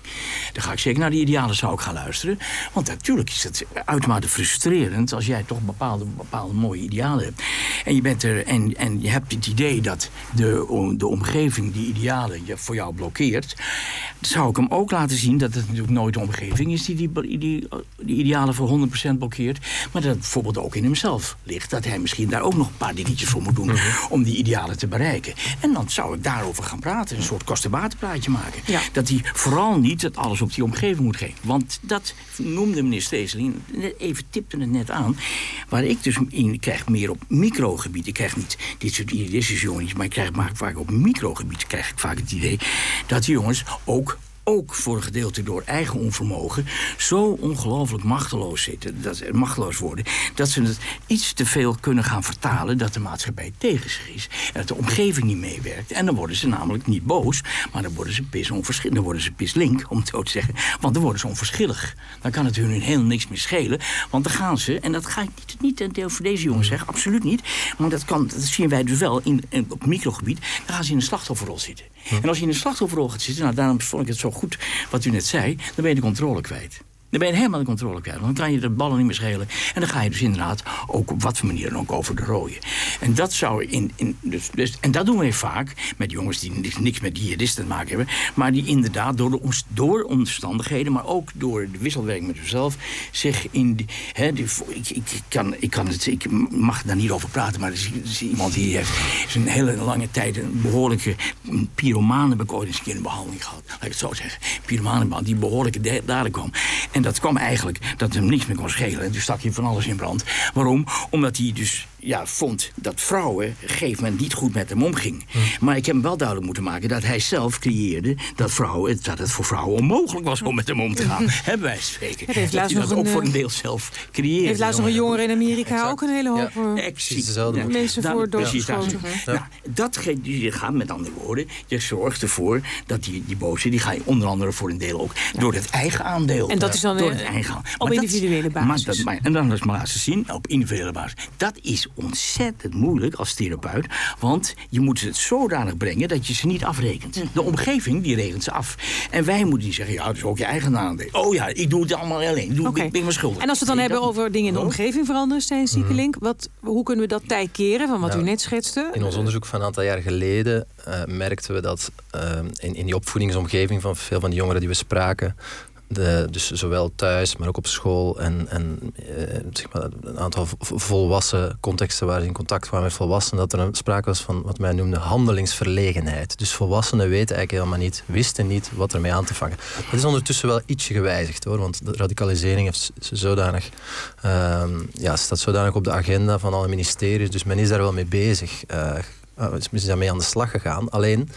Dan ga ik zeker naar die idealen zou ik gaan luisteren. Want natuurlijk is het uitermate frustrerend als jij toch bepaalde, bepaalde mooie idealen hebt. En je bent er en, en je hebt het idee dat de, de omgeving die idealen je, voor jou blokkeert. Dan zou ik hem ook laten zien dat het natuurlijk nooit de omgeving is die die, die, die idealen voor honderd procent blokkeert. Maar dat het bijvoorbeeld ook in hemzelf ligt. Dat hij misschien daar ook nog een paar dingetjes voor moet doen mm-hmm. om die idealen te bereiken. En dan zou ik daarover gaan praten. Een soort kostenbatenplaatje maken. Ja. Dat hij vooral niet het alles op die omgeving moet geven. Want dat noemde meneer Steeselien, even tipte het net aan. Waar ik dus in krijg meer op microgebied. Ik krijg niet dit soort idealistische jongens, maar ik krijg maar vaak op microgebied krijg ik vaak het idee dat die jongens ook ook voor een gedeelte door eigen onvermogen zo ongelooflijk machteloos zitten, dat ze machteloos worden, dat ze het iets te veel kunnen gaan vertalen dat de maatschappij tegen zich is en dat de omgeving niet meewerkt. En dan worden ze namelijk niet boos, maar dan worden ze pis onverschillig, dan worden ze pislink, om het zo te zeggen, want dan worden ze onverschillig. Dan kan het hun heel niks meer schelen, want dan gaan ze, en dat ga ik niet, niet voor deze jongens zeggen, absoluut niet, maar dat, kan, dat zien wij dus wel in, in, op microgebied, dan gaan ze in een slachtofferrol zitten. Hm. En als je in een slachtofferrol gaat zitten, nou daarom vond ik het zo goed wat u net zei, dan ben je de controle kwijt. Dan ben je helemaal de controle kwijt. Want dan kan je de ballen niet meer schelen. En dan ga je dus inderdaad ook op wat voor manier dan ook over de rooien. En dat zou in. in dus, dus, en dat doen we vaak met jongens die niks, niks met jihadisten te maken hebben. Maar die inderdaad door, de, door omstandigheden, maar ook door de wisselwerking met zichzelf, zich in. Die, he, die, ik, ik, kan, ik, kan het, ik mag daar niet over praten, maar er is, er is iemand die heeft is een hele lange tijd een behoorlijke pyromaan, heb ik ooit eens een keer een behandeling gehad. Laat ik het zo zeggen. Pyromaan die behoorlijke daden kwam. En dat kwam eigenlijk dat hem niks meer kon schelen. En toen stak hij van alles in brand. Waarom? Omdat hij dus ja, vond dat vrouwen op een gegeven moment niet goed met hem omging. Hm. Maar ik heb hem wel duidelijk moeten maken dat hij zelf creëerde dat, vrouwen, dat het voor vrouwen onmogelijk was om met hem om te gaan. Hebben wij spreken. Dat, dat hij dat ook een, voor een deel zelf creëerde. Heeft laatst nog een jongere in Amerika exact. Ook een hele hoop ja. ja, ja. mensen dan, voor doodgeschoten. Ja. Nou, dat je gaat met andere woorden, je zorgt ervoor dat die, die boze, die ga je onder andere voor een deel ook ja. door het eigen aandeel. En dat is dan door het eigen, op individuele basis. Maar dat, maar, en dan is maar laten zien, op individuele basis. Dat is ontzettend moeilijk als therapeut, want je moet het zodanig brengen dat je ze niet afrekent. De omgeving die rekent ze af. En wij moeten niet zeggen, ja, dat is ook je eigen aandeel. Oh ja, ik doe het allemaal alleen. Ik, doe, okay. ik ben me schuldig. En als we het dan nee, hebben over dingen in de omgeving veranderen, Stijn Siekelink, wat, hoe kunnen we dat tij keren van wat nou, u net schetste? In ons onderzoek van een aantal jaar geleden uh, merkten we dat uh, in, in die opvoedingsomgeving van veel van die jongeren die we spraken, De, dus zowel thuis, maar ook op school en, en eh, zeg maar een aantal volwassen contexten waar ze in contact kwamen met volwassenen, dat er een sprake was van wat wij noemden handelingsverlegenheid. Dus volwassenen weten eigenlijk helemaal niet, wisten niet wat ermee aan te vangen. Dat is ondertussen wel ietsje gewijzigd hoor, want de radicalisering heeft zodanig, uh, ja, staat zodanig op de agenda van alle ministeries, dus men is daar wel mee bezig. Uh, is daarmee aan de slag gegaan. Alleen,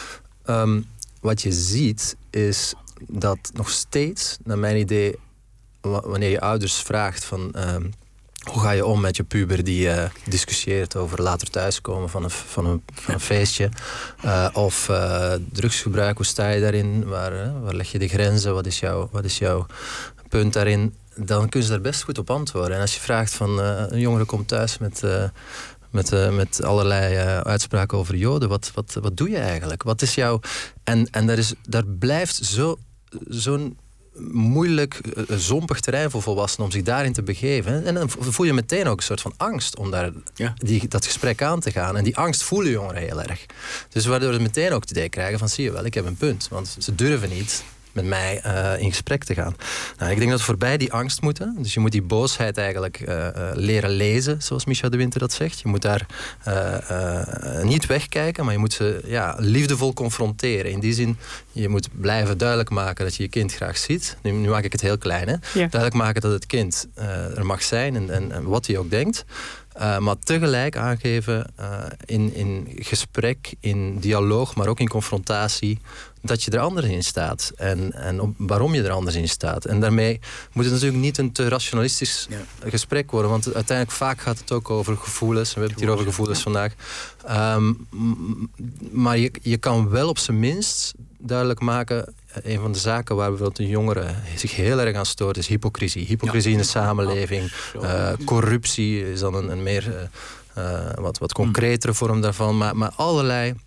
um, wat je ziet is dat nog steeds, naar mijn idee, wanneer je ouders vraagt van uh, hoe ga je om met je puber die uh, discussieert over later thuiskomen van een, van een, van een feestje, uh, of uh, drugsgebruik, hoe sta je daarin, waar, uh, waar leg je de grenzen, wat is, jouw, wat is jouw punt daarin, dan kunnen ze daar best goed op antwoorden. En als je vraagt van uh, een jongere komt thuis met Uh, Met, uh, met allerlei uh, uitspraken over Joden. Wat, wat, wat doe je eigenlijk? Wat is jouw. En, en daar, is, daar blijft zo, zo'n moeilijk, uh, zompig terrein voor volwassenen om zich daarin te begeven. Hè? En dan voel je meteen ook een soort van angst om daar ja. die, dat gesprek aan te gaan. En die angst voelen jongeren heel erg. Dus waardoor ze meteen ook het idee krijgen van zie je wel, ik heb een punt. Want ze durven niet met mij uh, in gesprek te gaan. Nou, ik denk dat we voorbij die angst moeten. Dus je moet die boosheid eigenlijk uh, uh, leren lezen, zoals Micha de Winter dat zegt. Je moet daar uh, uh, niet wegkijken, maar je moet ze ja, liefdevol confronteren. In die zin, je moet blijven duidelijk maken dat je je kind graag ziet. Nu, nu maak ik het heel klein, hè? Ja. Duidelijk maken dat het kind uh, er mag zijn en, en, en wat hij ook denkt. Uh, maar tegelijk aangeven uh, in, in gesprek, in dialoog, maar ook in confrontatie, dat je er anders in staat. En, en op, waarom je er anders in staat. En daarmee moet het natuurlijk niet een te rationalistisch ja. gesprek worden. Want uiteindelijk vaak gaat het ook over gevoelens. We hebben het hier over gevoelens vandaag. Um, maar je, je kan wel op zijn minst duidelijk maken. Een van de zaken waar bijvoorbeeld de jongeren zich heel erg aan stoort is hypocrisie. Hypocrisie ja. in de samenleving. Uh, corruptie is dan een, een meer uh, wat, wat concretere vorm daarvan. Maar, maar allerlei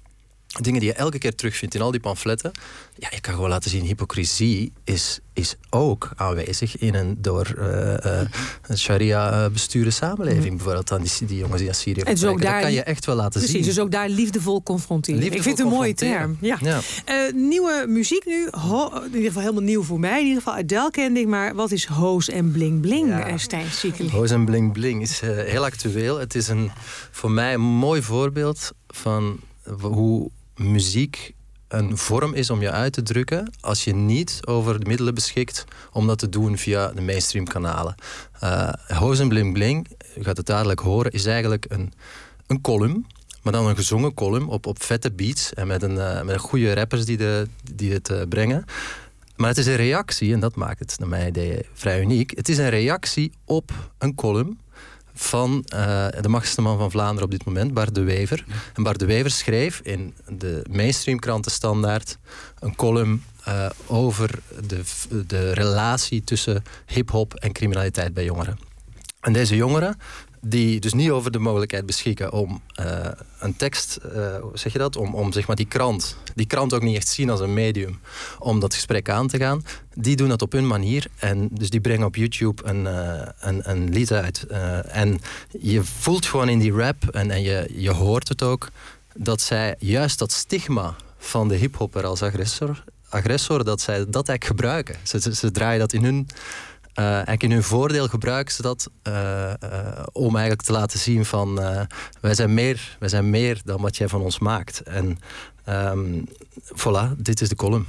dingen die je elke keer terugvindt in al die pamfletten. Ja, je kan gewoon laten zien, hypocrisie is, is ook aanwezig in een door uh, uh, een sharia bestuurde samenleving. Mm. Bijvoorbeeld dan die, die jongens die aan Syrië vertrekken. Dat kan je echt wel laten precies, zien. Dus ook daar liefdevol confronteren. Liefdevol Ik vind het een mooie term. Ja. Ja. Uh, nieuwe muziek nu. Ho, in ieder geval helemaal nieuw voor mij. In ieder geval Adele kende ik. Maar wat is Hoes en Bling Bling, ja. Stijn Siekeling? Hoes en Bling Bling is uh, heel actueel. Het is een, voor mij een mooi voorbeeld van hoe muziek een vorm is om je uit te drukken als je niet over de middelen beschikt om dat te doen via de mainstream kanalen. Uh, Hoes en Bling Bling, u gaat het dadelijk horen, is eigenlijk een, een column, maar dan een gezongen column op, op vette beats en met een, uh, met een goede rappers die, de, die het uh, brengen. Maar het is een reactie, en dat maakt het naar mijn idee vrij uniek. Het is een reactie op een column van uh, de machtigste man van Vlaanderen op dit moment, Bart de Wever. En Bart de Wever schreef in de mainstream kranten Standaard een column uh, over de, de relatie tussen hip-hop en criminaliteit bij jongeren. En deze jongeren, die dus niet over de mogelijkheid beschikken om uh, een tekst, uh, hoe zeg je dat, om, om zeg maar die krant, die krant ook niet echt zien als een medium om dat gesprek aan te gaan, die doen dat op hun manier en dus die brengen op YouTube een, uh, een, een lied uit. Uh, en je voelt gewoon in die rap en, en je, je hoort het ook, dat zij juist dat stigma van de hiphopper als agressor, agressor dat zij dat eigenlijk gebruiken. Ze, ze, ze draaien dat in hun Uh, eigenlijk in hun voordeel gebruiken ze dat uh, uh, om eigenlijk te laten zien van uh, wij zijn meer, wij zijn meer dan wat jij van ons maakt. En um, voilà, dit is de column.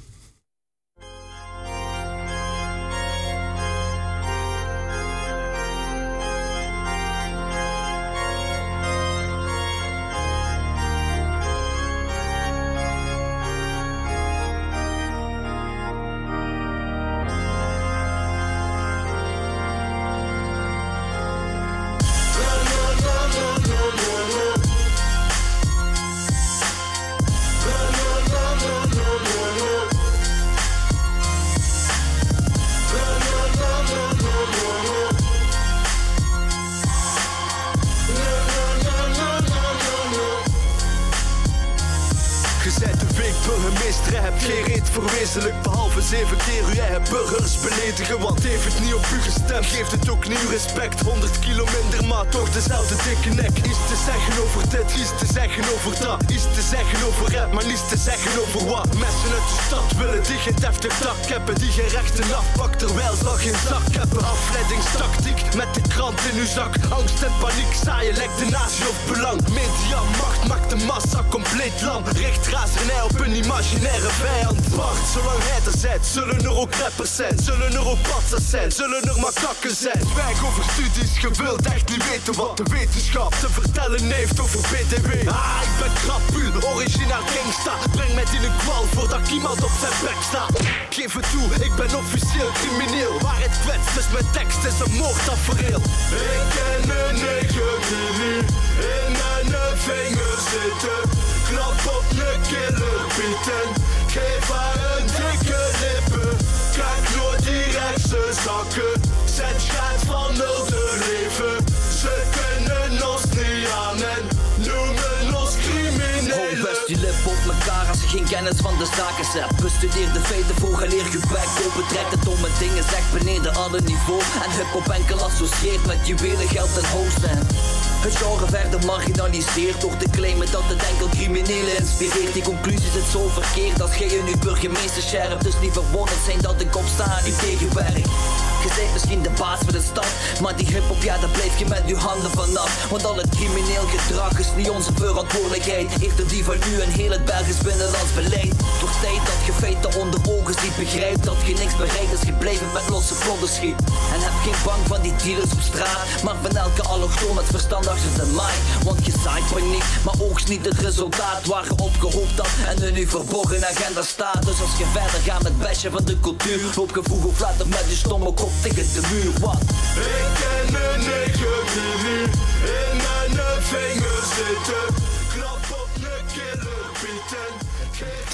Zeven keer uw eigen burgers beledigen, want heeft het niet op u gestemd. Geeft het ook niet uw respect, honderd kilo minder, maar toch dezelfde dikke nek. Iets te zeggen over dit, iets te zeggen over dat. Iets te zeggen over rap, maar niets te zeggen over wat. Mensen uit de stad willen die geen deftig dak hebben, die geen rechten afpakt terwijl ze al geen zak hebben. Afleidingstactiek met de krant in uw zak. Angst en paniek zaaien lijkt de natie op belang. Media macht maakt de massa compleet lam. Richt razernij op een imaginaire vijand. Wacht, zolang hij er zit, zullen er ook rappers zijn, zullen er ook patsers zijn, zullen er makakken zijn. Zwijg over studies, je wilt echt niet weten wat de wetenschap te vertellen heeft over B T W. Ah, ik ben krapul, originaal gangsta. Breng mij in een kwal voordat iemand op zijn bek staat. Geef het toe, ik ben officieel crimineel. Waar het kwetst is mijn tekst, is een moordtafereel. Ik ken een negen milli in mijn vinger zitten. Klap op een killer bieten. Geef haar een dikke lippen. Kijk nooit die rechtse zakken. Zet schijt van nul te leven. Ze kunnen ons niet aan en noemen ons criminelen. Hou best je lip op mekaar als je geen kennis van de zaken hebt. Bestudeer de feiten, vooraleer je bek open. Trek het domme dingen, zeg beneden alle niveau. En hip-hop enkel associeert met juwelen, geld en hosten. Het genre verder marginaliseert door te claimen dat het enkel criminelen inspireert. Die conclusie zit zo verkeerd als jij je nu burgemeester sheriff. Dus niet verwonderd zijn dat ik opsta en u tegenwerk. Je bent misschien de baas van de stad, maar die hiphop, ja, daar blijf je met uw handen vanaf. Want al het crimineel gedrag is niet onze verantwoordelijkheid. Eerder die van u en heel het Belgisch binnenlands beleid. Door tijd dat je feiten onder ogen ziet, begrijpt dat je niks bereikt als je blijft met losse vlodder schiet. En heb geen bang van die dealers op straat, maar van elke allochtoon met verstand achter de mic. Want je zaait paniek, maar oogst niet het resultaat waar je op gehoopt had en in uw verborgen agenda staat. Dus als je verder gaat met bashen van de cultuur, loop je vroeg of later met je stomme kop tegen de muur, wat? Ik ken een negen milli in mijn vinger zitten. Klap op een killer bieten. Wij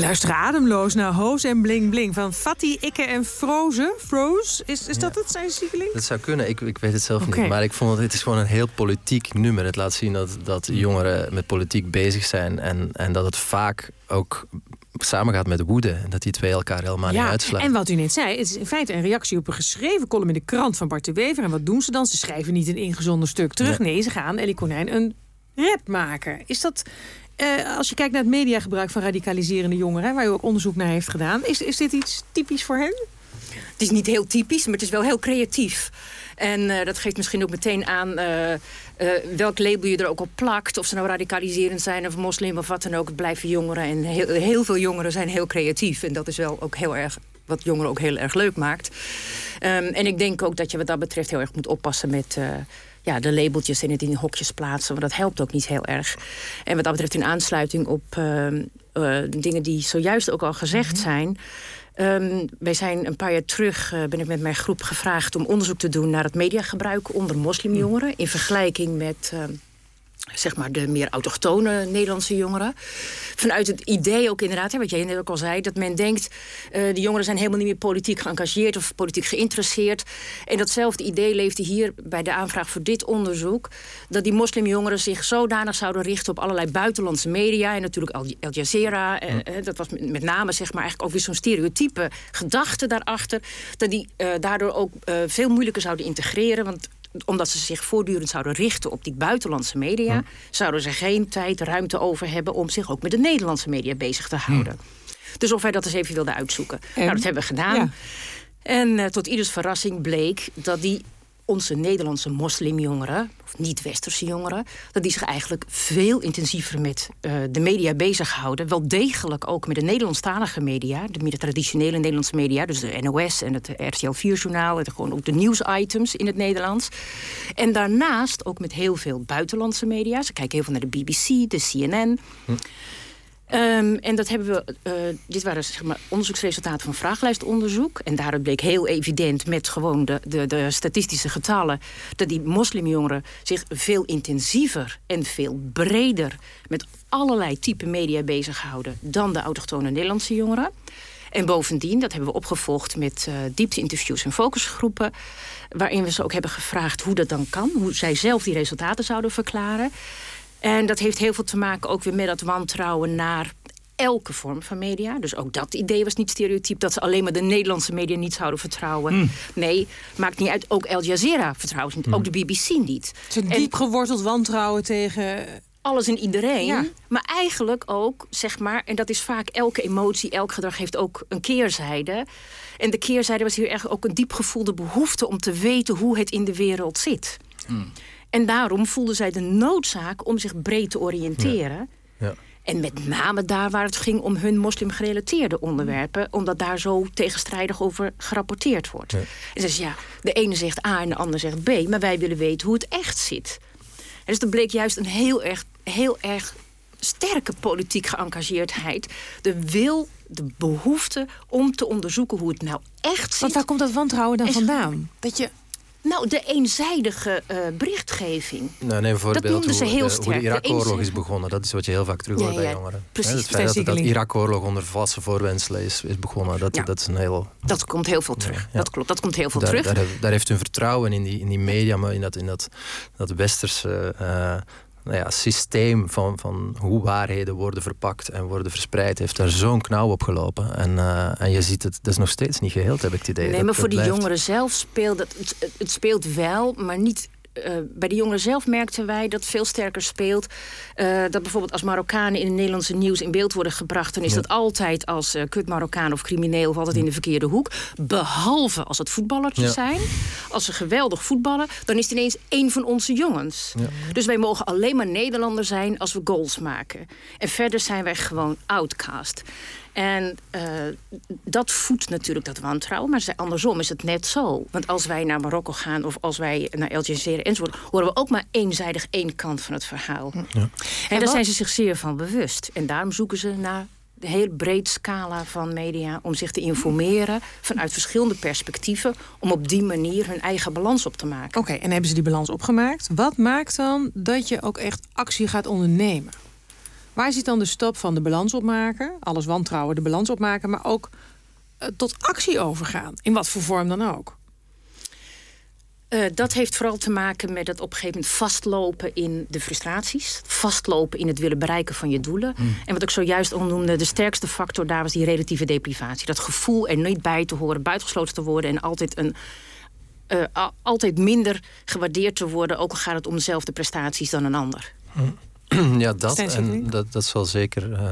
luisteren ademloos naar Hoos en Bling Bling van Fatty, Ikke en Froze. Froze, is, is dat ja. het, zijn Siegeling? Dat zou kunnen, ik, ik weet het zelf okay. niet. Maar ik vond het, het is gewoon een heel politiek nummer. Het laat zien dat, dat jongeren met politiek bezig zijn. En, en dat het vaak ook samengaat met woede. En dat die twee elkaar helemaal ja, niet uitsluiten. En wat u net zei, het is in feite een reactie op een geschreven column in de krant van Bart de Wever. En wat doen ze dan? Ze schrijven niet een ingezonden stuk terug. Nee, nee ze gaan Ellie Konijn een rap maken. Is dat... Uh, als je kijkt naar het mediagebruik van radicaliserende jongeren, waar u ook onderzoek naar heeft gedaan, is, is dit iets typisch voor hen? Het is niet heel typisch, maar het is wel heel creatief. En uh, dat geeft misschien ook meteen aan uh, uh, welk label je er ook op plakt. Of ze nou radicaliserend zijn of moslim of wat dan ook. Het blijven jongeren en heel, heel veel jongeren zijn heel creatief. En dat is wel ook heel erg wat jongeren ook heel erg leuk maakt. Um, en ik denk ook dat je wat dat betreft heel erg moet oppassen met Uh, ja, de labeltjes en het in hokjes plaatsen. Want dat helpt ook niet heel erg. En wat dat betreft in aansluiting op uh, uh, dingen die zojuist ook al gezegd zijn. Um, wij zijn een paar jaar terug, uh, ben ik met mijn groep gevraagd om onderzoek te doen naar het mediagebruik onder moslimjongeren. In vergelijking met Uh, zeg maar de meer autochtone Nederlandse jongeren. Vanuit het idee ook inderdaad, hè, wat jij net ook al zei, dat men denkt, uh, die jongeren zijn helemaal niet meer politiek geëngageerd of politiek geïnteresseerd. En datzelfde idee leefde hier bij de aanvraag voor dit onderzoek, dat die moslimjongeren zich zodanig zouden richten op allerlei buitenlandse media en natuurlijk Al Jazeera. Uh, uh, dat was met name zeg maar eigenlijk ook weer zo'n stereotype gedachte daarachter, dat die uh, daardoor ook uh, veel moeilijker zouden integreren, want omdat ze zich voortdurend zouden richten op die buitenlandse media, hm. zouden ze geen tijd, ruimte over hebben om zich ook met de Nederlandse media bezig te houden. Hm. Dus of wij dat eens even wilden uitzoeken. En? Nou, dat hebben we gedaan. Ja. En uh, tot ieders verrassing bleek dat die onze Nederlandse moslimjongeren, of niet-westerse jongeren, dat die zich eigenlijk veel intensiever met uh, de media bezighouden. Wel degelijk ook met de Nederlandstalige media, de meer traditionele Nederlandse media, dus de N O S en het R T L vier-journaal, en gewoon ook de nieuwsitems in het Nederlands. En daarnaast ook met heel veel buitenlandse media. Ze kijken heel veel naar de B B C, de C N N. Hm. Um, en dat hebben we, uh, dit waren zeg maar onderzoeksresultaten van vragenlijstonderzoek. En daaruit bleek heel evident met gewoon de, de, de statistische getallen dat die moslimjongeren zich veel intensiever en veel breder met allerlei type media bezighouden dan de autochtone Nederlandse jongeren. En bovendien, dat hebben we opgevolgd met uh, diepte-interviews en focusgroepen, waarin we ze ook hebben gevraagd hoe dat dan kan, hoe zij zelf die resultaten zouden verklaren. En dat heeft heel veel te maken ook weer met dat wantrouwen naar elke vorm van media. Dus ook dat idee was niet stereotyp, dat ze alleen maar de Nederlandse media niet zouden vertrouwen. Mm. Nee, maakt niet uit. Ook Al Jazeera vertrouwen ze niet. Mm. Ook de B B C niet. Het is een diep geworteld wantrouwen tegen alles en iedereen. Ja. Maar eigenlijk ook, zeg maar, en dat is vaak elke emotie, elk gedrag heeft ook een keerzijde. En de keerzijde was hier echt ook een diep gevoelde behoefte om te weten hoe het in de wereld zit. Mm. En daarom voelden zij de noodzaak om zich breed te oriënteren. Ja. Ja. En met name daar waar het ging om hun moslimgerelateerde onderwerpen, omdat daar zo tegenstrijdig over gerapporteerd wordt. Ja. En dus ja, de ene zegt A en de ander zegt B, maar wij willen weten hoe het echt zit. En dus dat bleek juist een heel erg, heel erg sterke politiek geëngageerdheid. De wil, de behoefte om te onderzoeken hoe het nou echt zit. Want waar komt dat wantrouwen dan en vandaan? Dat je Nou, de eenzijdige uh, berichtgeving. Nou, neem bijvoorbeeld dat noemden ze heel de, sterk. Hoe de Irak-oorlog is begonnen. Dat is wat je heel vaak terug hoort ja, ja, bij jongeren. Precies. Ja, het feit dat, dat Irak-oorlog onder valse voorwendselen is, is begonnen. Dat, ja. dat is een heel. Dat komt heel veel terug. Ja. Dat klopt. Dat komt heel veel daar, terug. Daar, daar heeft hun vertrouwen in die, in die media, maar in dat, in dat, dat westerse Uh, Nou ja, systeem van, van hoe waarheden worden verpakt en worden verspreid, heeft daar zo'n knauw op gelopen. En, uh, en je ziet het, dat is nog steeds niet geheeld, heb ik het idee. Nee, dat, maar voor dat die blijft jongeren zelf speelt het, het, het speelt wel, maar niet. Uh, bij de jongeren zelf merkten wij dat veel sterker speelt. Uh, dat bijvoorbeeld als Marokkanen in het Nederlandse nieuws in beeld worden gebracht, dan is ja. dat altijd als uh, kut Marokkaan of crimineel of altijd in de verkeerde hoek. Behalve als het voetballertjes ja. zijn. Als ze geweldig voetballen, dan is het ineens één van onze jongens. Ja. Dus wij mogen alleen maar Nederlander zijn als we goals maken. En verder zijn wij gewoon outcast. En uh, dat voedt natuurlijk dat wantrouwen. Maar andersom is het net zo. Want als wij naar Marokko gaan of als wij naar Al Jazeera enzovoort, horen we ook maar eenzijdig één kant van het verhaal. Ja. En, en daar zijn ze zich zeer van bewust. En daarom zoeken ze naar een heel breed scala van media om zich te informeren vanuit verschillende perspectieven, om op die manier hun eigen balans op te maken. Oké, okay, en hebben ze die balans opgemaakt? Wat maakt dan dat je ook echt actie gaat ondernemen? Waar zit dan de stap van de balans opmaken, alles wantrouwen, de balans opmaken, maar ook uh, tot actie overgaan, in wat voor vorm dan ook? Uh, dat heeft vooral te maken met het op een gegeven moment vastlopen in de frustraties. Vastlopen in het willen bereiken van je doelen. Mm. En wat ik zojuist al noemde, de sterkste factor daar was die relatieve deprivatie. Dat gevoel er niet bij te horen, buitengesloten te worden en altijd, een, uh, a- altijd minder gewaardeerd te worden, ook al gaat het om dezelfde prestaties dan een ander. Ja, dat, en dat, dat zal zeker uh,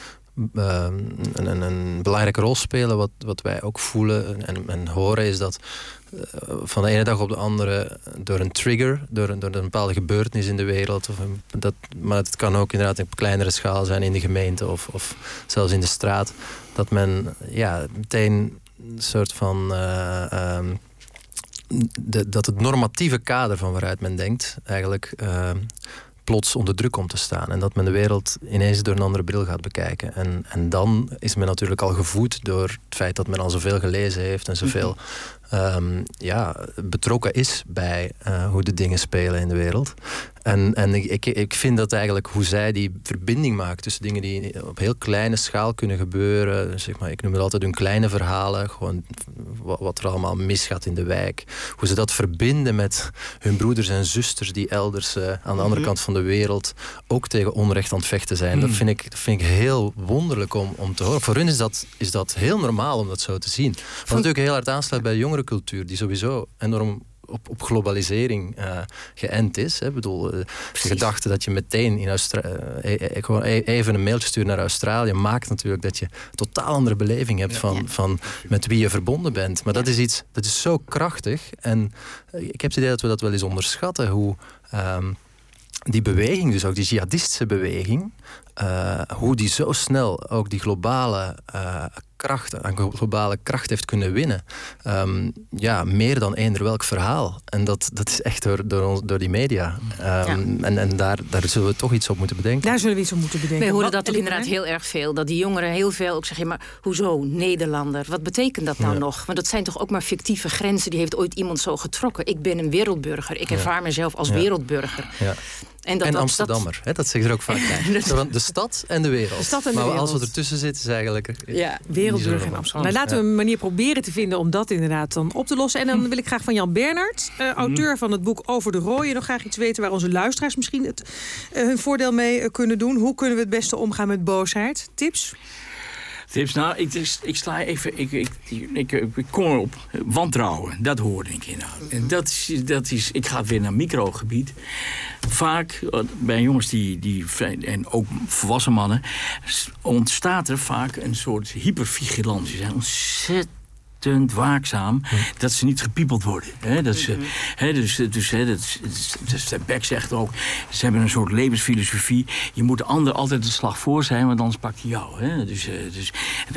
uh, een, een, een belangrijke rol spelen. Wat, wat wij ook voelen en, en horen is dat uh, van de ene dag op de andere door een trigger, door een, door een bepaalde gebeurtenis in de wereld, of een, dat, maar het kan ook inderdaad op kleinere schaal zijn in de gemeente of, of zelfs in de straat, dat men ja, meteen een soort van Uh, um, de, dat het normatieve kader van waaruit men denkt eigenlijk Uh, plots onder druk komt te staan. En dat men de wereld ineens door een andere bril gaat bekijken. En, en dan is men natuurlijk al gevoed door het feit dat men al zoveel gelezen heeft en zoveel um, ja, betrokken is bij uh, hoe de dingen spelen in de wereld. En, en ik, ik, ik vind dat eigenlijk hoe zij die verbinding maakt tussen dingen die op heel kleine schaal kunnen gebeuren. Zeg maar, ik noem het altijd hun kleine verhalen. Gewoon wat, wat er allemaal misgaat in de wijk. Hoe ze dat verbinden met hun broeders en zusters die elders uh, aan de andere mm-hmm. kant van de wereld ook tegen onrecht aan het vechten zijn. Mm. Dat, vind ik, dat vind ik heel wonderlijk om, om te horen. Voor hun is dat, is dat heel normaal om dat zo te zien. Wat natuurlijk heel hard aansluit bij de jongerencultuur, die sowieso enorm op, op globalisering uh, geënt is. Ik bedoel, uh, de gedachte dat je meteen in Australië uh, e- gewoon e- even een mailtje stuurt naar Australië maakt natuurlijk dat je een totaal andere beleving hebt van, ja. van met wie je verbonden bent. Maar ja. dat is iets, dat is zo krachtig. En uh, ik heb het idee dat we dat wel eens onderschatten, hoe Um, die beweging, dus ook die jihadistische beweging, uh, hoe die zo snel ook die globale uh, kracht, een globale kracht heeft kunnen winnen. Um, ja, meer dan eender welk verhaal. En dat, dat is echt door, door, ons, door die media. Um, ja. En, en daar, daar zullen we toch iets op moeten bedenken. Daar zullen we iets op moeten bedenken. Wij horen dat toch inderdaad heel erg veel. Dat die jongeren heel veel ook zeggen, maar hoezo Nederlander? Wat betekent dat nou ja. nog? Want dat zijn toch ook maar fictieve grenzen. Die heeft ooit iemand zo getrokken. Ik ben een wereldburger. Ik ervaar ja. mezelf als ja. wereldburger. Ja. En, dat, en Amsterdammer, dat, hè, dat zeggen ze er ook vaak bij. De stad en de wereld. De stad en de maar wereld. Alles wat ertussen zit is eigenlijk ja, wereldburger in Amsterdam. Nou, laten we een manier proberen te vinden om dat inderdaad dan op te lossen. En dan wil ik graag van Jan Bernhard, uh, auteur van het boek Over de Rooien, nog graag iets weten waar onze luisteraars misschien het, uh, hun voordeel mee uh, kunnen doen. Hoe kunnen we het beste omgaan met boosheid? Tips? Tips, nou, ik, ik sla even, ik, ik, ik, ik, ik kom erop. Wantrouwen, dat hoorde ik inderdaad. En dat is, dat is, ik ga weer naar microgebied. Vaak, bij jongens die, die, en ook volwassen mannen, ontstaat er vaak een soort hypervigilantie. Ze zijn ontzettend waakzaam hm. dat ze niet gepiepeld worden. He, dat ze, mm-hmm. he, dus dus he, dat, dat, dat Beck zegt ook, ze hebben een soort levensfilosofie. Je moet de ander altijd de slag voor zijn, want anders pakt hij jou. He. Dus, dus,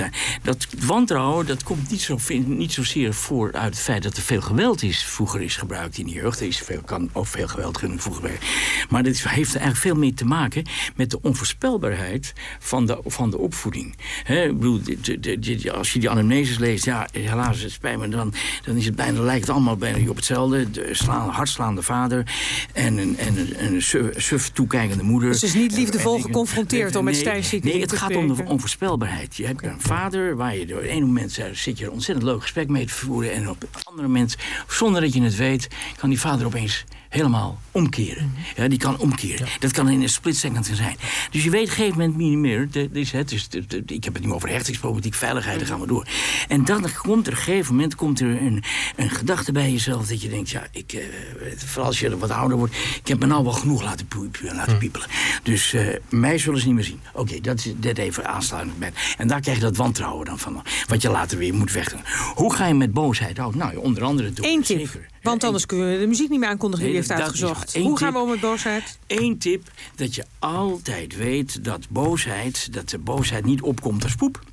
dat wantrouwen, dat komt niet, zo, niet zozeer voor uit het feit dat er veel geweld is. Vroeger is gebruikt in de jeugd. Er is veel, kan ook veel geweld kunnen vroeger bij. Maar dit heeft er eigenlijk veel mee te maken met de onvoorspelbaarheid van de, van de opvoeding. He, ik bedoel, de, de, de, als je die anamneses leest, ja, helaas, het spijt me, dan, dan is het bijna, lijkt het allemaal bijna op hetzelfde. De slaan, hardslaande vader en een, en een, een suf toekijkende moeder. Dus het is niet liefdevol en, geconfronteerd en, om met nee, Stijn Siekeling Nee, het te gaat spreken. om de onvoorspelbaarheid. Je hebt een vader waar je door een moment zit je een ontzettend leuk gesprek mee te voeren en op een ander moment, zonder dat je het weet, kan die vader opeens helemaal omkeren. Ja, die kan omkeren. Ja. Dat kan in een split second zijn. Dus je weet op een gegeven moment niet meer. De, de, de, de, de, de, ik heb het niet meer over hechtingsproblematiek, veiligheid, daar gaan we door. En dan komt er op een gegeven moment komt er een, een gedachte bij jezelf dat je denkt, ja, ik, uh, vooral als je wat ouder wordt, ik heb me nou wel genoeg laten, pu- laten piepelen. Dus uh, mij zullen ze niet meer zien. Oké, okay, dat is dat even aansluitend met. En daar krijg je dat wantrouwen dan van, wat je later weer moet wegdoen. Hoe ga je met boosheid uit? Nou, onder andere door. Eén tip. Zeker. Want anders kunnen we de muziek niet meer aankondigen die nee, u heeft uitgezocht. Hoe tip, gaan we om met boosheid? Eén tip, dat je altijd weet dat boosheid, dat de boosheid niet opkomt als poep.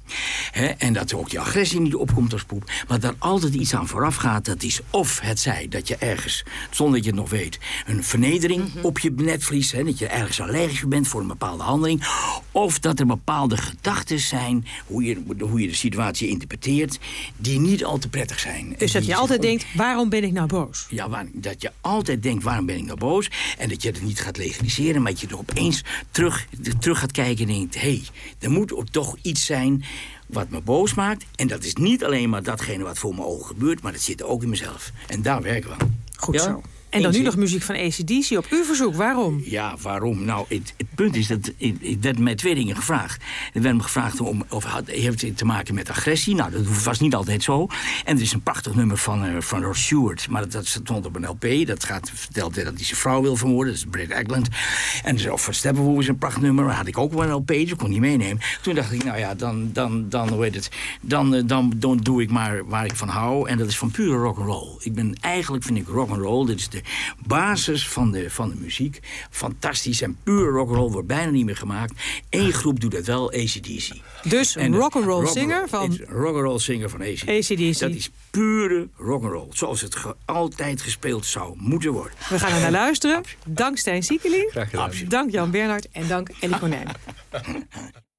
He, en dat ook die agressie niet opkomt als poep. Maar dat altijd iets aan vooraf gaat. Dat is of het zij dat je ergens, zonder dat je het nog weet, een vernedering mm-hmm. op je netvlies. He, dat je ergens allergisch bent voor een bepaalde handeling. Of dat er bepaalde gedachten zijn, hoe je, hoe je de situatie interpreteert, die niet al te prettig zijn. Dus dat je altijd denkt, waarom ben ik nou boos? Ja, waar, dat je altijd denkt, waarom ben ik nou boos? En dat je het niet gaat legaliseren, maar dat je er opeens terug, terug gaat kijken en denkt, hé, hey, er moet toch iets zijn wat me boos maakt. En dat is niet alleen maar datgene wat voor mijn ogen gebeurt, maar dat zit ook in mezelf. En daar werken we aan. Goed ja? zo. En dan nu nog muziek van A C D C op uw verzoek. Waarom? Ja, waarom? Nou, het, het punt is dat het werd mij twee dingen gevraagd. Er werd me gevraagd om, of had, heeft het te maken met agressie? Nou, dat was niet altijd zo. En er is een prachtig nummer van, uh, van Rod Stewart. Maar dat, dat stond op een L P. Dat gaat vertelt dat hij zijn vrouw wil vermoorden. Dat is Brett Eklund. En dus of van Steppenwolf is een prachtig nummer. Maar had ik ook wel een L P, dus ik kon niet meenemen. Toen dacht ik, nou ja, dan, dan, dan hoe heet het? Dan, uh, dan, dan doe ik maar waar ik van hou. En dat is van pure rock'n'roll. Ik ben eigenlijk, vind ik rock'n'roll. Dit is de basis van de, van de muziek. Fantastisch en pure rock'n'roll wordt bijna niet meer gemaakt. Eén groep doet dat wel, A C D C. Dus een rock'n'roll zinger van... Een rock'n'roll zinger van A C D C. A C D C. Dat is pure rock'n'roll. Zoals het ge- altijd gespeeld zou moeten worden. We gaan er naar luisteren. Dank Stijn Siekeling. Graag gedaan. Dank Jan Bernhard en dank Ellie Konijn.